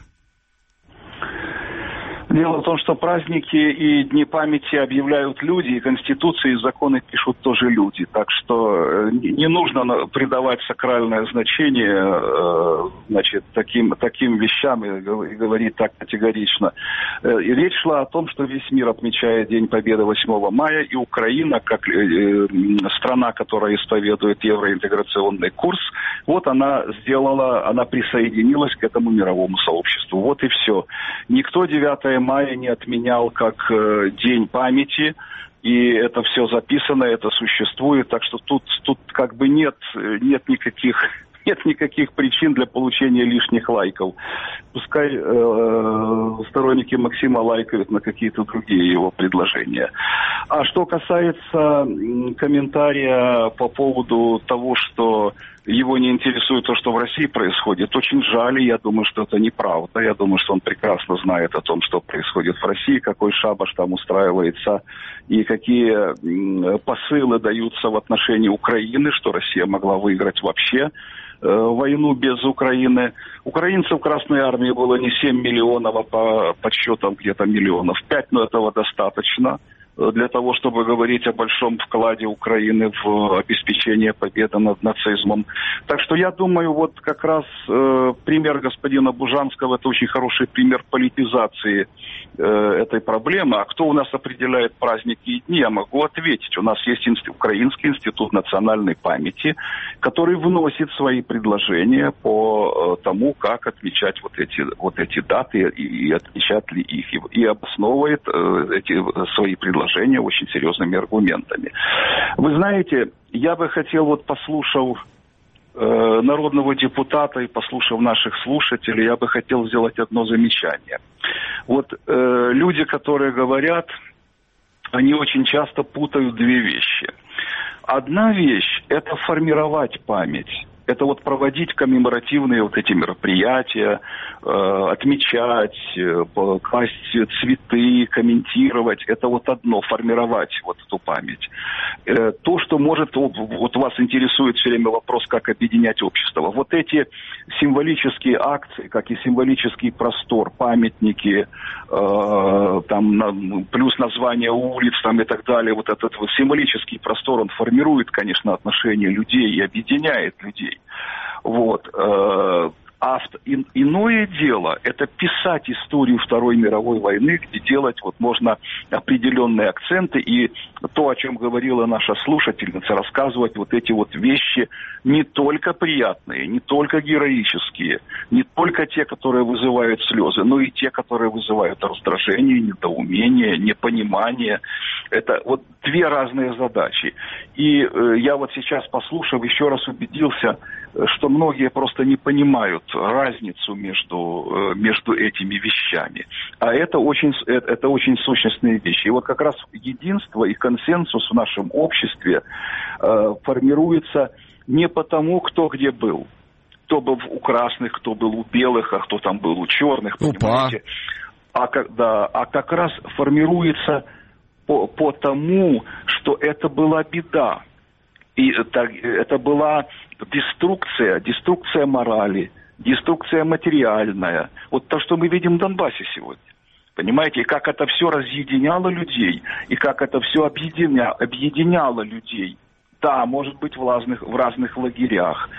Дело в том, что праздники и дни памяти объявляют люди, и конституции, и законы пишут тоже люди. Так что не нужно придавать сакральное значение значит, таким, таким вещам и говорить так категорично. И речь шла о том, что весь мир отмечает День Победы восьмого мая, и Украина, как страна, которая исповедует евроинтеграционный курс, вот она сделала, она присоединилась к этому мировому сообществу. Вот и все. Никто девятое мая не отменял как э, День памяти, и это все записано, это существует, так что тут, тут как бы нет, нет никаких... Нет никаких причин для получения лишних лайков. Пускай э, сторонники сторонники Максима лайкают на какие-то другие его предложения. А что касается комментария по поводу того, что его не интересует то, что в России происходит, очень жаль, я думаю, что это неправда. Я думаю, что он прекрасно знает о том, что происходит в России, какой шабаш там устраивается и какие посылы даются в отношении Украины, что Россия могла выиграть вообще войну без Украины. Украинцев в Красной Армии было не семь миллионов, а по подсчетам где-то миллионов пять, но этого достаточно для того, чтобы говорить о большом вкладе Украины в обеспечение победы над нацизмом. Так что я думаю, вот как раз э, пример господина Бужанского – это очень хороший пример политизации э, этой проблемы. А кто у нас определяет праздники и дни, я могу ответить. У нас есть инст... Украинский институт национальной памяти, который вносит свои предложения по э, тому, как отмечать вот эти, вот эти даты и, и отмечать ли их, и, и обосновывает э, эти свои предложения очень серьезными аргументами. Вы знаете, я бы хотел, вот послушав э, народного депутата и послушав наших слушателей, я бы хотел сделать одно замечание. Вот э, люди, которые говорят, они очень часто путают две вещи. Одна вещь – это формировать память. Это вот проводить коммеморативные вот эти мероприятия, э, отмечать, э, класть цветы, комментировать. Это вот одно, формировать вот эту память. Э, то, что может, вот вас интересует все время вопрос, как объединять общество. Вот эти символические акции, как и символический простор, памятники, э, там, на, плюс название улиц там, и так далее, вот этот вот символический простор, он формирует, конечно, отношения людей и объединяет людей. Вот. А иное дело – это писать историю Второй мировой войны, где делать вот можно определенные акценты. И то, о чем говорила наша слушательница, рассказывать вот эти вот вещи не только приятные, не только героические, не только те, которые вызывают слезы, но и те, которые вызывают раздражение, недоумение, непонимание. Это вот две разные задачи. И э, я вот сейчас, послушав, еще раз убедился, что многие просто не понимают разницу между, между этими вещами. А это очень, это очень сущностные вещи. И вот как раз единство и консенсус в нашем обществе э, формируется не потому, кто где был. Кто был у красных, кто был у белых, а кто там был у черных, понимаете? А, да, а как раз формируется по, по тому, что это была беда. И это, это была деструкция, деструкция морали, деструкция материальная. Вот то, что мы видим в Донбассе сегодня. Понимаете, и как это все разъединяло людей, и как это все объединя, объединяло людей. Да, может быть, в разных, в разных лагерях,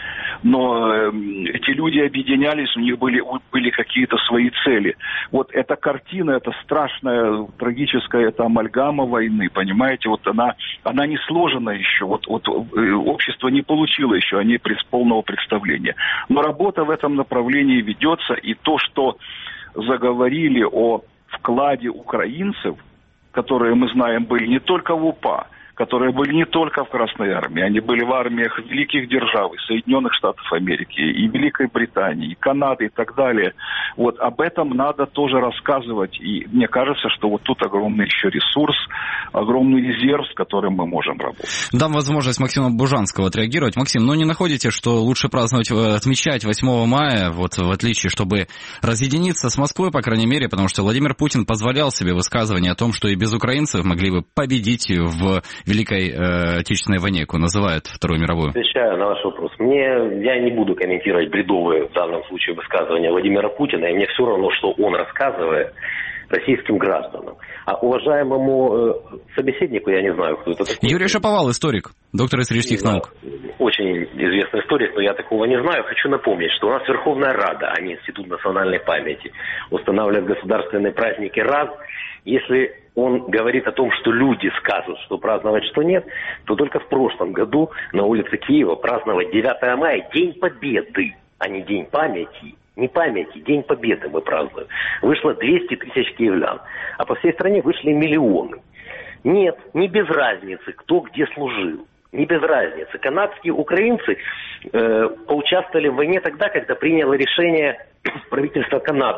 но э, эти люди объединялись, у них были, были какие-то свои цели. Вот эта картина, эта страшная, трагическая, эта амальгама войны, понимаете, вот она, она не сложена еще, вот, вот э, общество не получило еще о ней полного представления. Но работа в этом направлении ведется, и то, что заговорили о вкладе украинцев, которые, мы знаем, были не только в УПА, которые были не только в Красной Армии, они были в армиях великих держав, и Соединенных Штатов Америки, и Великой Британии, и Канады, и так далее. Вот об этом надо тоже рассказывать, и мне кажется, что вот тут огромный еще ресурс, огромный резерв, с которым мы можем работать. Дам возможность Максиму Бужанскому отреагировать. Максим, ну не находите, что лучше праздновать, отмечать восьмого мая, вот в отличие, чтобы разъединиться с Москвой, по крайней мере, потому что Владимир Путин позволял себе высказывание о том, что и без украинцев могли бы победить в Великой э, Отечественной войне, как называют Вторую мировую? Отвечаю на ваш вопрос. Мне, я не буду комментировать бредовые в данном случае высказывания Владимира Путина, и мне все равно, что он рассказывает российским гражданам. А уважаемому э, собеседнику, я не знаю, кто это такой. Юрий Шаповал, историк, доктор исторических да, наук. Очень известный историк, но я такого не знаю. Хочу напомнить, что у нас Верховная Рада, а не Институт национальной памяти, устанавливает государственные праздники раз. Если он говорит о том, что люди скажут, что праздновать, что нет, то только в прошлом году на улице Киева праздновать девятое мая, День Победы, а не День памяти. Не памяти, День Победы мы празднуем. Вышло двести тысяч киевлян, а по всей стране вышли миллионы. Нет, не без разницы, кто где служил. Не без разницы. Канадские украинцы э, поучаствовали в войне тогда, когда приняло решение правительство Канады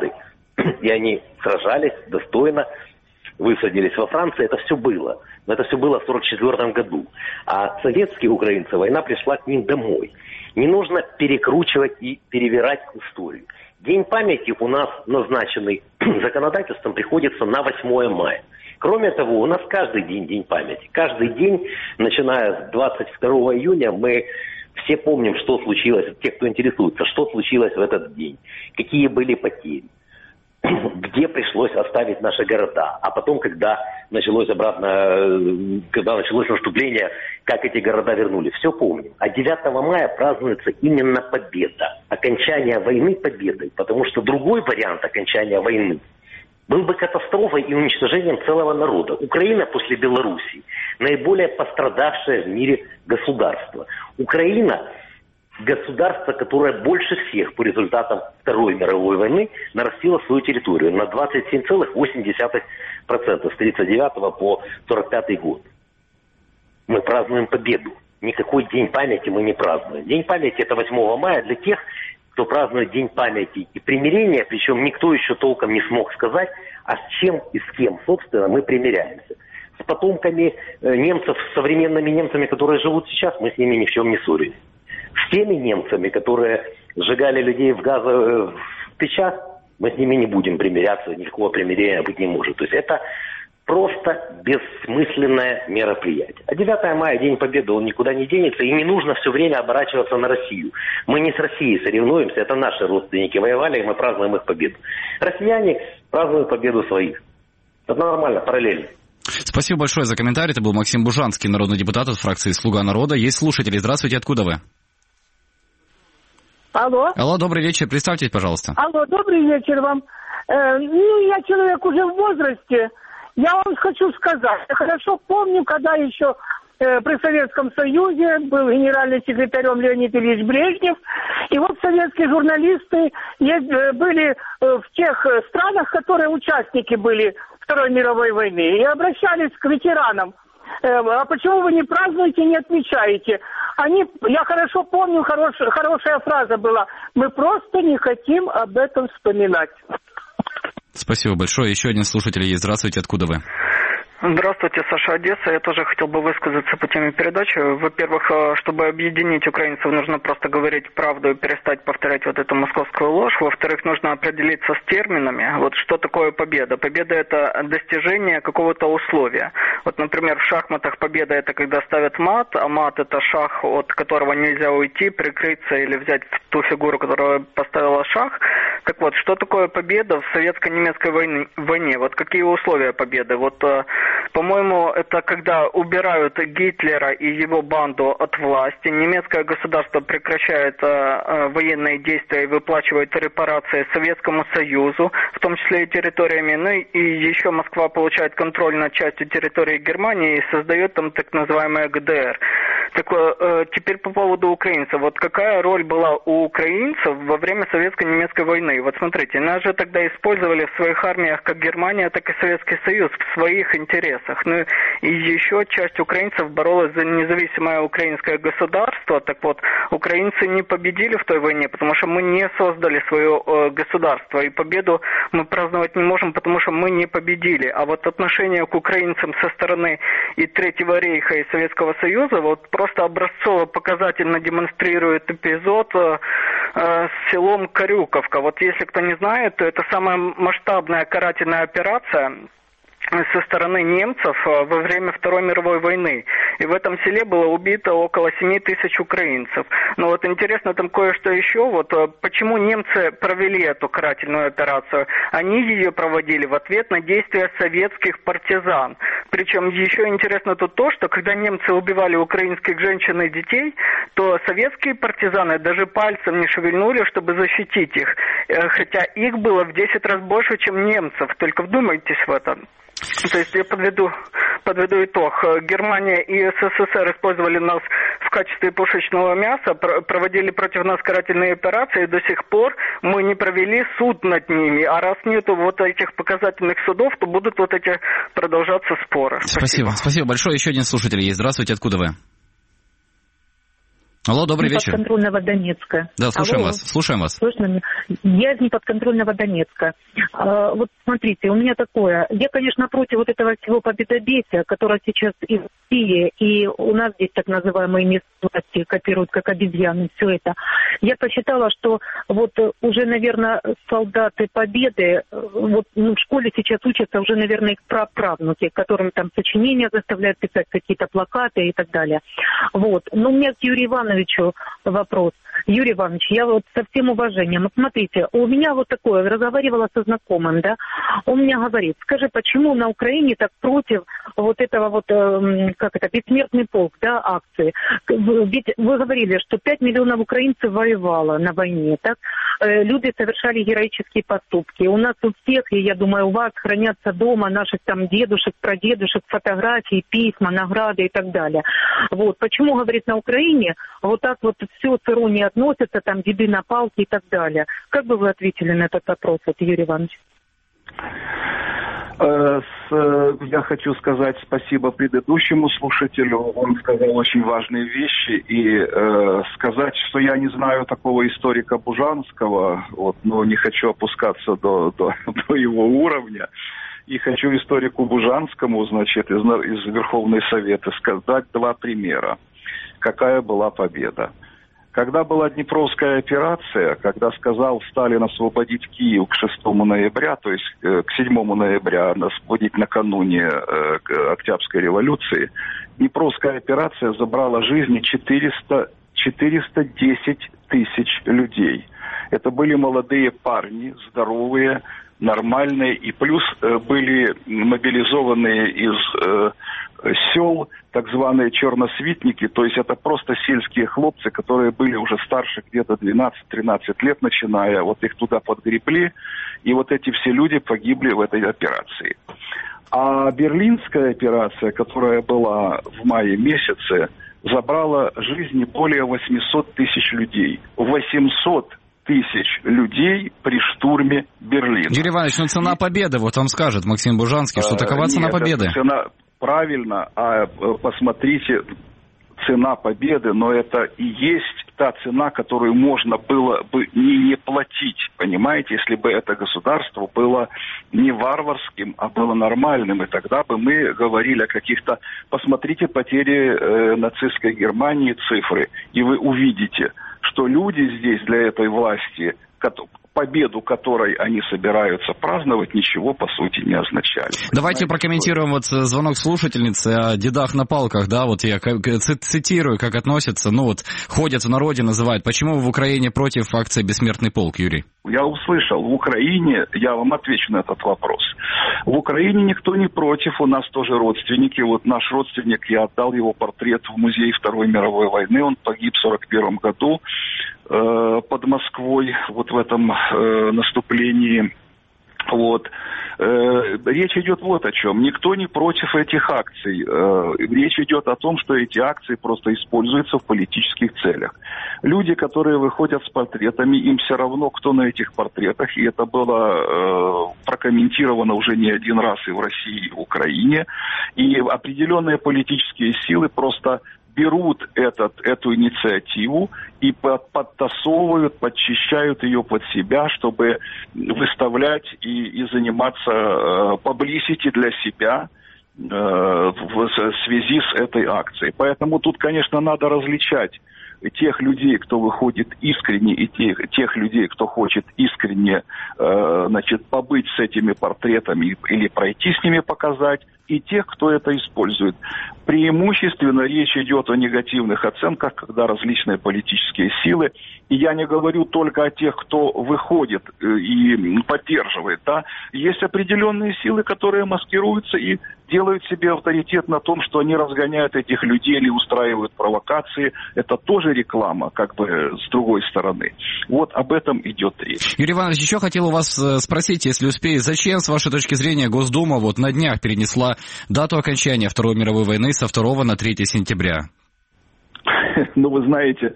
и они сражались достойно, высадились во Франции, это все было. Но это все было в сорок четвёртом году. А советские украинцы, война пришла к ним домой. Не нужно перекручивать и перевирать историю. День памяти у нас, назначенный законодательством, приходится на восьмое мая. Кроме того, у нас каждый день день памяти. Каждый день, начиная с двадцать второго июня, мы все помним, что случилось, те, кто интересуется, что случилось в этот день, какие были потери, где пришлось оставить наши города. А потом, когда началось обратно, когда началось наступление, как эти города вернули. Все помним. А девятого мая празднуется именно победа. Окончание войны победой. Потому что другой вариант окончания войны был бы катастрофой и уничтожением целого народа. Украина после Белоруссии наиболее пострадавшее в мире государство. Украина государство, которое больше всех по результатам Второй мировой войны нарастило свою территорию на двадцать семь целых восемь десятых процента с тридцать девятого по сорок пятый год. Мы празднуем победу. Никакой день памяти мы не празднуем. День памяти это восьмого мая для тех, кто празднует День памяти и примирения, причем никто еще толком не смог сказать, а с чем и с кем, собственно, мы примиряемся. С потомками немцев, с современными немцами, которые живут сейчас, мы с ними ни в чем не ссорились. С теми немцами, которые сжигали людей в газовых печах, мы с ними не будем примиряться, никакого примирения быть не может. То есть это просто бессмысленное мероприятие. А девятого мая, День Победы, он никуда не денется, и не нужно все время оборачиваться на Россию. Мы не с Россией соревнуемся, это наши родственники воевали, и мы празднуем их победу. Россияне празднуют победу своих. Это нормально, параллельно. Спасибо большое за комментарий. Это был Максим Бужанский, народный депутат от фракции «Слуга народа». Есть слушатели. Здравствуйте, откуда вы? Алло. Алло, добрый вечер. Представьтесь, пожалуйста. Алло, добрый вечер вам. Э, ну, я человек уже в возрасте. Я вам хочу сказать, я хорошо помню, когда еще э, при Советском Союзе был генеральным секретарем Леонид Ильич Брежнев. И вот советские журналисты э, были э, в тех странах, которые участники были Второй мировой войны, и обращались к ветеранам. А почему вы не празднуете, не отмечаете? Они, я хорошо помню, хорош, хорошая фраза была: мы просто не хотим об этом вспоминать. Спасибо большое. Еще один слушатель есть. Здравствуйте, откуда вы? Здравствуйте, Саша, Одесса. Я тоже хотел бы высказаться по теме передачи. Во-первых, чтобы объединить украинцев, нужно просто говорить правду и перестать повторять вот эту московскую ложь. Во-вторых, нужно определиться с терминами. Вот что такое победа? Победа – это достижение какого-то условия. Вот, например, в шахматах победа – это когда ставят мат, а мат – это шах, от которого нельзя уйти, прикрыться или взять ту фигуру, которая поставила шах. Так вот, что такое победа в советско-немецкой войне? войне? Вот какие условия победы? Вот, по-моему, это когда убирают Гитлера и его банду от власти, немецкое государство прекращает э, военные действия и выплачивает репарации Советскому Союзу, в том числе и территориями, ну и еще Москва получает контроль над частью территории Германии и создает там так называемое ГДР. Так э, теперь по поводу украинцев. Вот какая роль была у украинцев во время советско-немецкой войны? Вот смотрите, нас же тогда использовали в своих армиях как Германия, так и Советский Союз в своих интересах. Ну и еще часть украинцев боролась за независимое украинское государство. Так вот, украинцы не победили в той войне, потому что мы не создали свое э, государство. И победу мы праздновать не можем, потому что мы не победили. А вот отношение к украинцам со стороны и Третьего рейха, и Советского Союза вот просто образцово-показательно демонстрирует эпизод э, э, с селом Карюковка. Вот если кто не знает, то это самая масштабная карательная операция со стороны немцев во время Второй мировой войны. И в этом селе было убито около семи тысяч украинцев. Но вот интересно там кое-что еще. Вот почему немцы провели эту карательную операцию? Они ее проводили в ответ на действия советских партизан. Причем еще интересно тут то, что когда немцы убивали украинских женщин и детей, то советские партизаны даже пальцем не шевельнули, чтобы защитить их. Хотя их было в десять раз больше, чем немцев. Только вдумайтесь в это. То есть я подведу, подведу итог. Германия и СССР использовали нас в качестве пушечного мяса, проводили против нас карательные операции, и до сих пор мы не провели суд над ними. А раз нету вот этих показательных судов, то будут вот эти продолжаться споры. Спасибо. Спасибо, Спасибо большое. Еще один слушатель есть. Здравствуйте, откуда вы? Алло, добрый вечер. Неподконтрольного Донецка. Да, слушаем Алло. вас, слушаем вас. Слышно? Я из неподконтрольного Донецка. А, вот смотрите, у меня такое. Я, конечно, против вот этого всего победобесия, которое сейчас и в России, и у нас здесь так называемые местные власти копируют как обезьяны все это. Я посчитала, что вот уже, наверное, солдаты Победы, вот ну, в школе сейчас учатся уже, наверное, их праправнуки, которым там сочинения заставляют писать, какие-то плакаты и так далее. Вот. Но у меня к Юрию Ивановичу вопрос. Юрий Иванович, я вот со всем уважением, вот смотрите, у меня вот такое, разговаривала со знакомым, да, он мне говорит, скажи, почему на Украине так против вот этого вот, э, как это, бессмертный полк, да, акции? Ведь вы говорили, что пять миллионов украинцев воевало на войне, так? Э, люди совершали героические поступки. У нас у всех, и я думаю, у вас хранятся дома наших там дедушек, прадедушек, фотографии, письма, награды и так далее. Вот, почему, говорит, на Украине вот так вот все с иронией относятся, там, деды на палке и так далее. Как бы вы ответили на этот вопрос, вот, Юрий Иванович? Я хочу сказать спасибо предыдущему слушателю. Он сказал очень важные вещи. И э, сказать, что я не знаю такого историка Бужанского, вот, но не хочу опускаться до, до, до его уровня. И хочу историку Бужанскому, значит, из, из Верховного Совета сказать два примера. Какая была победа. Когда была Днепровская операция, когда сказал Сталин освободить Киев к шестому ноября, то есть э, к седьмому ноября освободить накануне э, Октябрьской революции, Днепровская операция забрала жизни четыреста, четыреста десять тысяч людей. Это были молодые парни, здоровые, нормальные, и плюс э, были мобилизованные из э, сел, так званые черносвитники, то есть это просто сельские хлопцы, которые были уже старше где-то двенадцать-тринадцать лет, начиная, вот их туда подгребли, и вот эти все люди погибли в этой операции. А Берлинская операция, которая была в мае месяце, забрала жизни более восемьсот тысяч людей. восемьсот тысяч людей при штурме Берлина. Юрий Иванович, ну цена победы, вот вам скажет Максим Бужанский, что такова цена Нет, победы. Цена, правильно, а посмотрите, цена победы, но это и есть та цена, которую можно было бы не, не платить, понимаете, если бы это государство было не варварским, а было нормальным, и тогда бы мы говорили о каких-то... Посмотрите потери э, нацистской Германии, цифры, и вы увидите, что люди здесь для этой власти, победу которой они собираются праздновать, ничего по сути не означали. Давайте прокомментируем вот звонок слушательницы о дедах на палках, да, вот я цитирую, как относятся, ну вот ходят в народе, называют. Почему в Украине против акции «Бессмертный полк», Юрий? Я услышал, в Украине, я вам отвечу на этот вопрос. В Украине никто не против, у нас тоже родственники. Вот наш родственник, я отдал его портрет в музей Второй мировой войны, он погиб в сорок первом году э, под Москвой, вот в этом э, наступлении. Вот. Э, речь идет вот о чем. Никто не против этих акций. Э, речь идет о том, что эти акции просто используются в политических целях. Люди, которые выходят с портретами, им все равно, кто на этих портретах. И это было э, прокомментировано уже не один раз и в России, и в Украине. И определенные политические силы просто берут этот, эту инициативу и под, подтасовывают, подчищают ее под себя, чтобы выставлять и, и заниматься э, publicity для себя э, в, в связи с этой акцией. Поэтому тут, конечно, надо различать тех людей, кто выходит искренне, и тех, тех людей, кто хочет искренне э, значит, побыть с этими портретами или пройти с ними показать, и тех, кто это использует. Преимущественно речь идет о негативных оценках, когда различные политические силы, и я не говорю только о тех, кто выходит и поддерживает, да, есть определенные силы, которые маскируются и делают себе авторитет на том, что они разгоняют этих людей или устраивают провокации. Это тоже реклама, как бы с другой стороны. Вот об этом идет речь. Юрий Иванович, еще хотел у вас спросить, если успеете, зачем, с вашей точки зрения, Госдума вот на днях перенесла дату окончания Второй мировой войны со второго на третье сентября? Ну, вы знаете,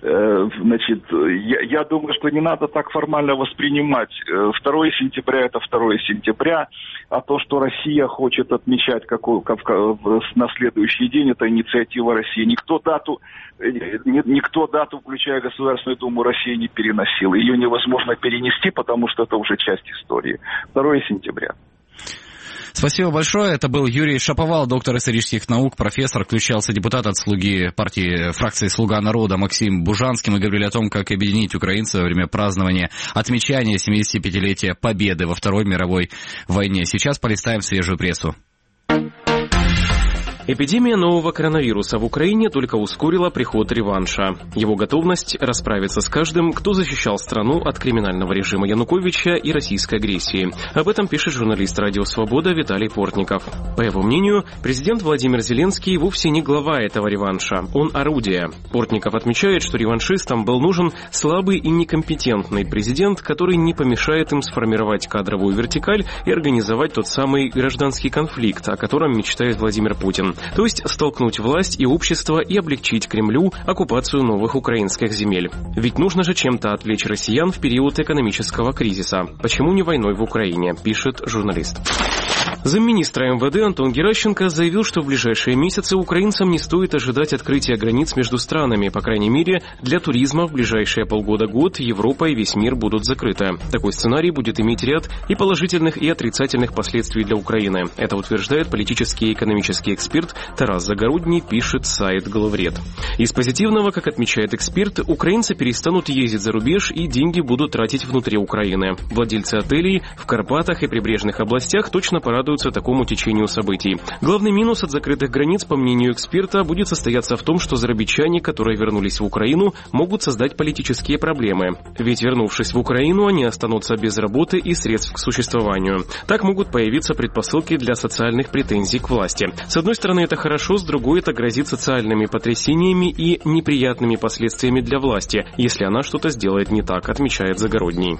Значит, я, я думаю, что не надо так формально воспринимать. второе сентября это второе сентября, а то, что Россия хочет отмечать какой, как, на следующий день, это инициатива России. Никто дату, никто дату, включая Государственную Думу России, не переносил. Ее невозможно перенести, потому что это уже часть истории. второе сентября. Спасибо большое. Это был Юрий Шаповал, доктор исторических наук, профессор, включался депутат от слуги партии фракции «Слуга народа» Максим Бужанский. Мы говорили о том, как объединить украинцев во время празднования отмечания семидесятипятилетия Победы во Второй мировой войне. Сейчас полистаем свежую прессу. Эпидемия нового коронавируса в Украине только ускорила приход реванша. Его готовность расправиться с каждым, кто защищал страну от криминального режима Януковича и российской агрессии. Об этом пишет журналист «Радио Свобода» Виталий Портников. По его мнению, президент Владимир Зеленский вовсе не глава этого реванша, он орудие. Портников отмечает, что реваншистам был нужен слабый и некомпетентный президент, который не помешает им сформировать кадровую вертикаль и организовать тот самый гражданский конфликт, о котором мечтает Владимир Путин. То есть столкнуть власть и общество и облегчить Кремлю оккупацию новых украинских земель. Ведь нужно же чем-то отвлечь россиян в период экономического кризиса. Почему не войной в Украине, пишет журналист. Замминистра эм вэ дэ Антон Геращенко заявил, что в ближайшие месяцы украинцам не стоит ожидать открытия границ между странами. По крайней мере, для туризма в ближайшие полгода-год Европа и весь мир будут закрыты. Такой сценарий будет иметь ряд и положительных, и отрицательных последствий для Украины. Это утверждает политический и экономический эксперт Тарас Загородний, пишет сайт «Главред». Из позитивного, как отмечает эксперт, украинцы перестанут ездить за рубеж и деньги будут тратить внутри Украины. Владельцы отелей в Карпатах и прибрежных областях точно порадуются такому течению событий. Главный минус от закрытых границ, по мнению эксперта, будет состояться в том, что зарубежане, которые вернулись в Украину, могут создать политические проблемы. Ведь, вернувшись в Украину, они останутся без работы и средств к существованию. Так могут появиться предпосылки для социальных претензий к власти. С одной стороны, это хорошо, с другой это грозит социальными потрясениями и неприятными последствиями для власти, если она что-то сделает не так, отмечает Загородний.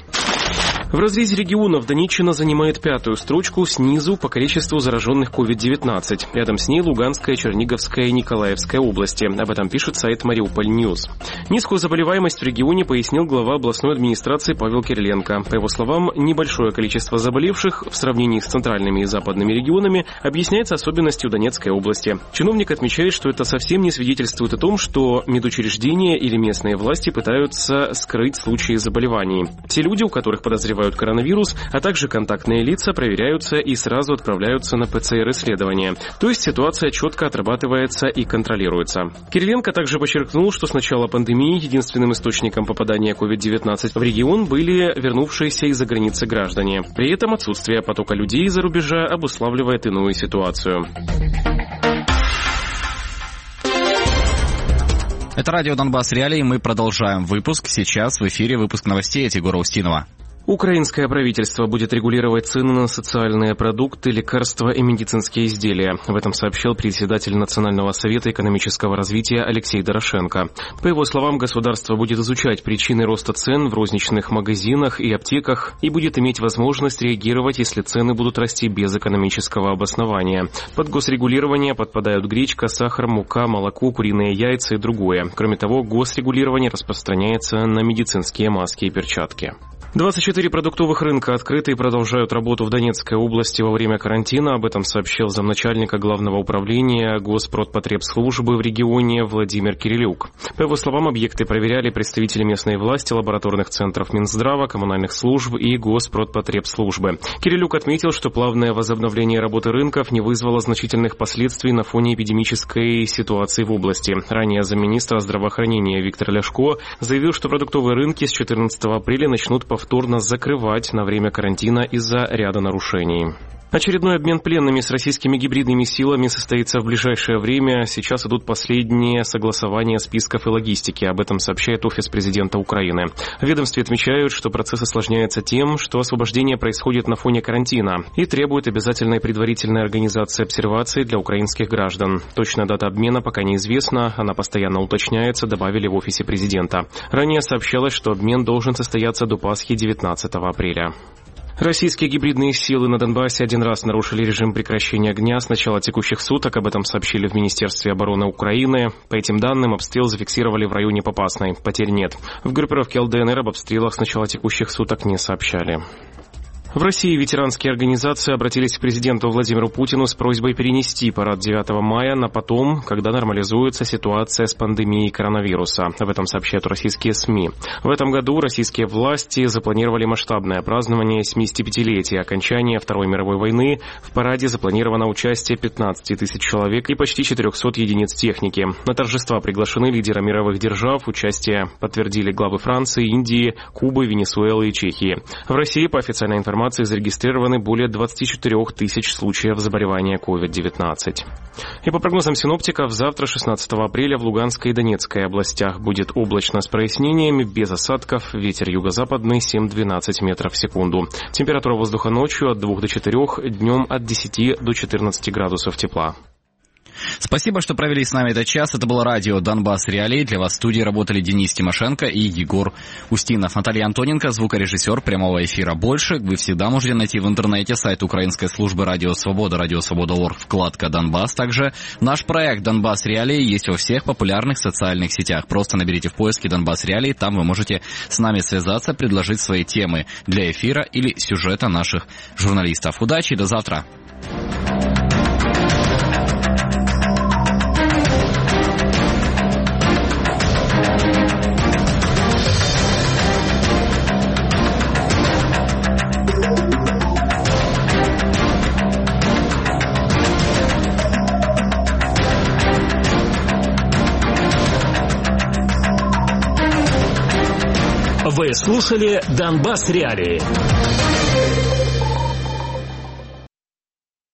В разрезе регионов Донеччина занимает пятую строчку снизу по количеству зараженных ковид девятнадцать. Рядом с ней Луганская, Черниговская и Николаевская области. Об этом пишет сайт Мариуполь Ньюс. Низкую заболеваемость в регионе пояснил глава областной администрации Павел Кириленко. По его словам, небольшое количество заболевших в сравнении с центральными и западными регионами объясняется особенностью Донецкой области. Чиновник отмечает, что это совсем не свидетельствует о том, что медучреждения или местные власти пытаются скрыть случаи заболеваний. Те люди, у которых подозревают коронавирус, а также контактные лица проверяются и сразу отправляются на пэ цэ эр-исследование. То есть ситуация четко отрабатывается и контролируется. Кириленко также подчеркнул, что с начала пандемии единственным источником попадания ковид девятнадцать в регион были вернувшиеся из-за границы граждане. При этом отсутствие потока людей из-за рубежа обуславливает иную ситуацию. Это радио «Донбасс Реалии». Мы продолжаем выпуск. Сейчас в эфире выпуск новостей от Егора Устинова. Украинское правительство будет регулировать цены на социальные продукты, лекарства и медицинские изделия. В этом сообщил председатель Национального совета экономического развития Алексей Дорошенко. По его словам, государство будет изучать причины роста цен в розничных магазинах и аптеках и будет иметь возможность реагировать, если цены будут расти без экономического обоснования. Под госрегулирование подпадают гречка, сахар, мука, молоко, куриные яйца и другое. Кроме того, госрегулирование распространяется на медицинские маски и перчатки. двадцать четыре продуктовых рынка открыты и продолжают работу в Донецкой области во время карантина. Об этом сообщил замначальника Главного управления Госпродпотребслужбы в регионе Владимир Кирилюк. По его словам, объекты проверяли представители местной власти, лабораторных центров Минздрава, коммунальных служб и Госпродпотребслужбы. Кирилюк отметил, что плавное возобновление работы рынков не вызвало значительных последствий на фоне эпидемической ситуации в области. Ранее замминистра здравоохранения Виктор Ляшко заявил, что продуктовые рынки с четырнадцатого апреля начнут повторно повторно закрывать на время карантина из-за ряда нарушений. Очередной обмен пленными с российскими гибридными силами состоится в ближайшее время. Сейчас идут последние согласования списков и логистики. Об этом сообщает офис президента Украины. В ведомстве отмечают, что процесс осложняется тем, что освобождение происходит на фоне карантина и требует обязательной предварительной организации обсервации для украинских граждан. Точная дата обмена пока неизвестна, она постоянно уточняется, добавили в офисе президента. Ранее сообщалось, что обмен должен состояться до Пасхи девятнадцатого апреля. Российские гибридные силы на Донбассе один раз нарушили режим прекращения огня с начала текущих суток. Об этом сообщили в Министерстве обороны Украины. По этим данным, обстрел зафиксировали в районе Попасной. Потерь нет. В группировке ЛДНР об обстрелах с начала текущих суток не сообщали. В России ветеранские организации обратились к президенту Владимиру Путину с просьбой перенести парад девятого мая на потом, когда нормализуется ситуация с пандемией коронавируса. Об этом сообщают российские СМИ. В этом году российские власти запланировали масштабное празднование семидесятипятилетия окончания Второй мировой войны. В параде запланировано участие пятнадцати тысяч человек и почти четырехсот единиц техники. На торжества приглашены лидеры мировых держав. Участие подтвердили главы Франции, Индии, Кубы, Венесуэлы и Чехии. В России, по официальной информации, зарегистрированы более двадцати четырёх тысяч случаев заболевания ковид девятнадцать. И по прогнозам синоптиков, завтра, шестнадцатого апреля, в Луганской и Донецкой областях будет облачно с прояснениями, без осадков, ветер юго-западный семь-двенадцать метров в секунду. Температура воздуха ночью от двух до четырёх, днем от десяти до четырнадцати градусов тепла. Спасибо, что провели с нами этот час. Это было радио «Донбасс Реалии». Для вас в студии работали Денис Тимошенко и Егор Устинов. Наталья Антоненко, звукорежиссер прямого эфира. Больше вы всегда можете найти в интернете сайт украинской службы «Радио Свобода», радио свобода точка орг, вкладка «Донбасс». Также наш проект «Донбасс Реалии» есть во всех популярных социальных сетях. Просто наберите в поиске «Донбасс Реалии». Там вы можете с нами связаться, предложить свои темы для эфира или сюжета наших журналистов. Удачи и до завтра. Вы слушали «Донбасс Реалии».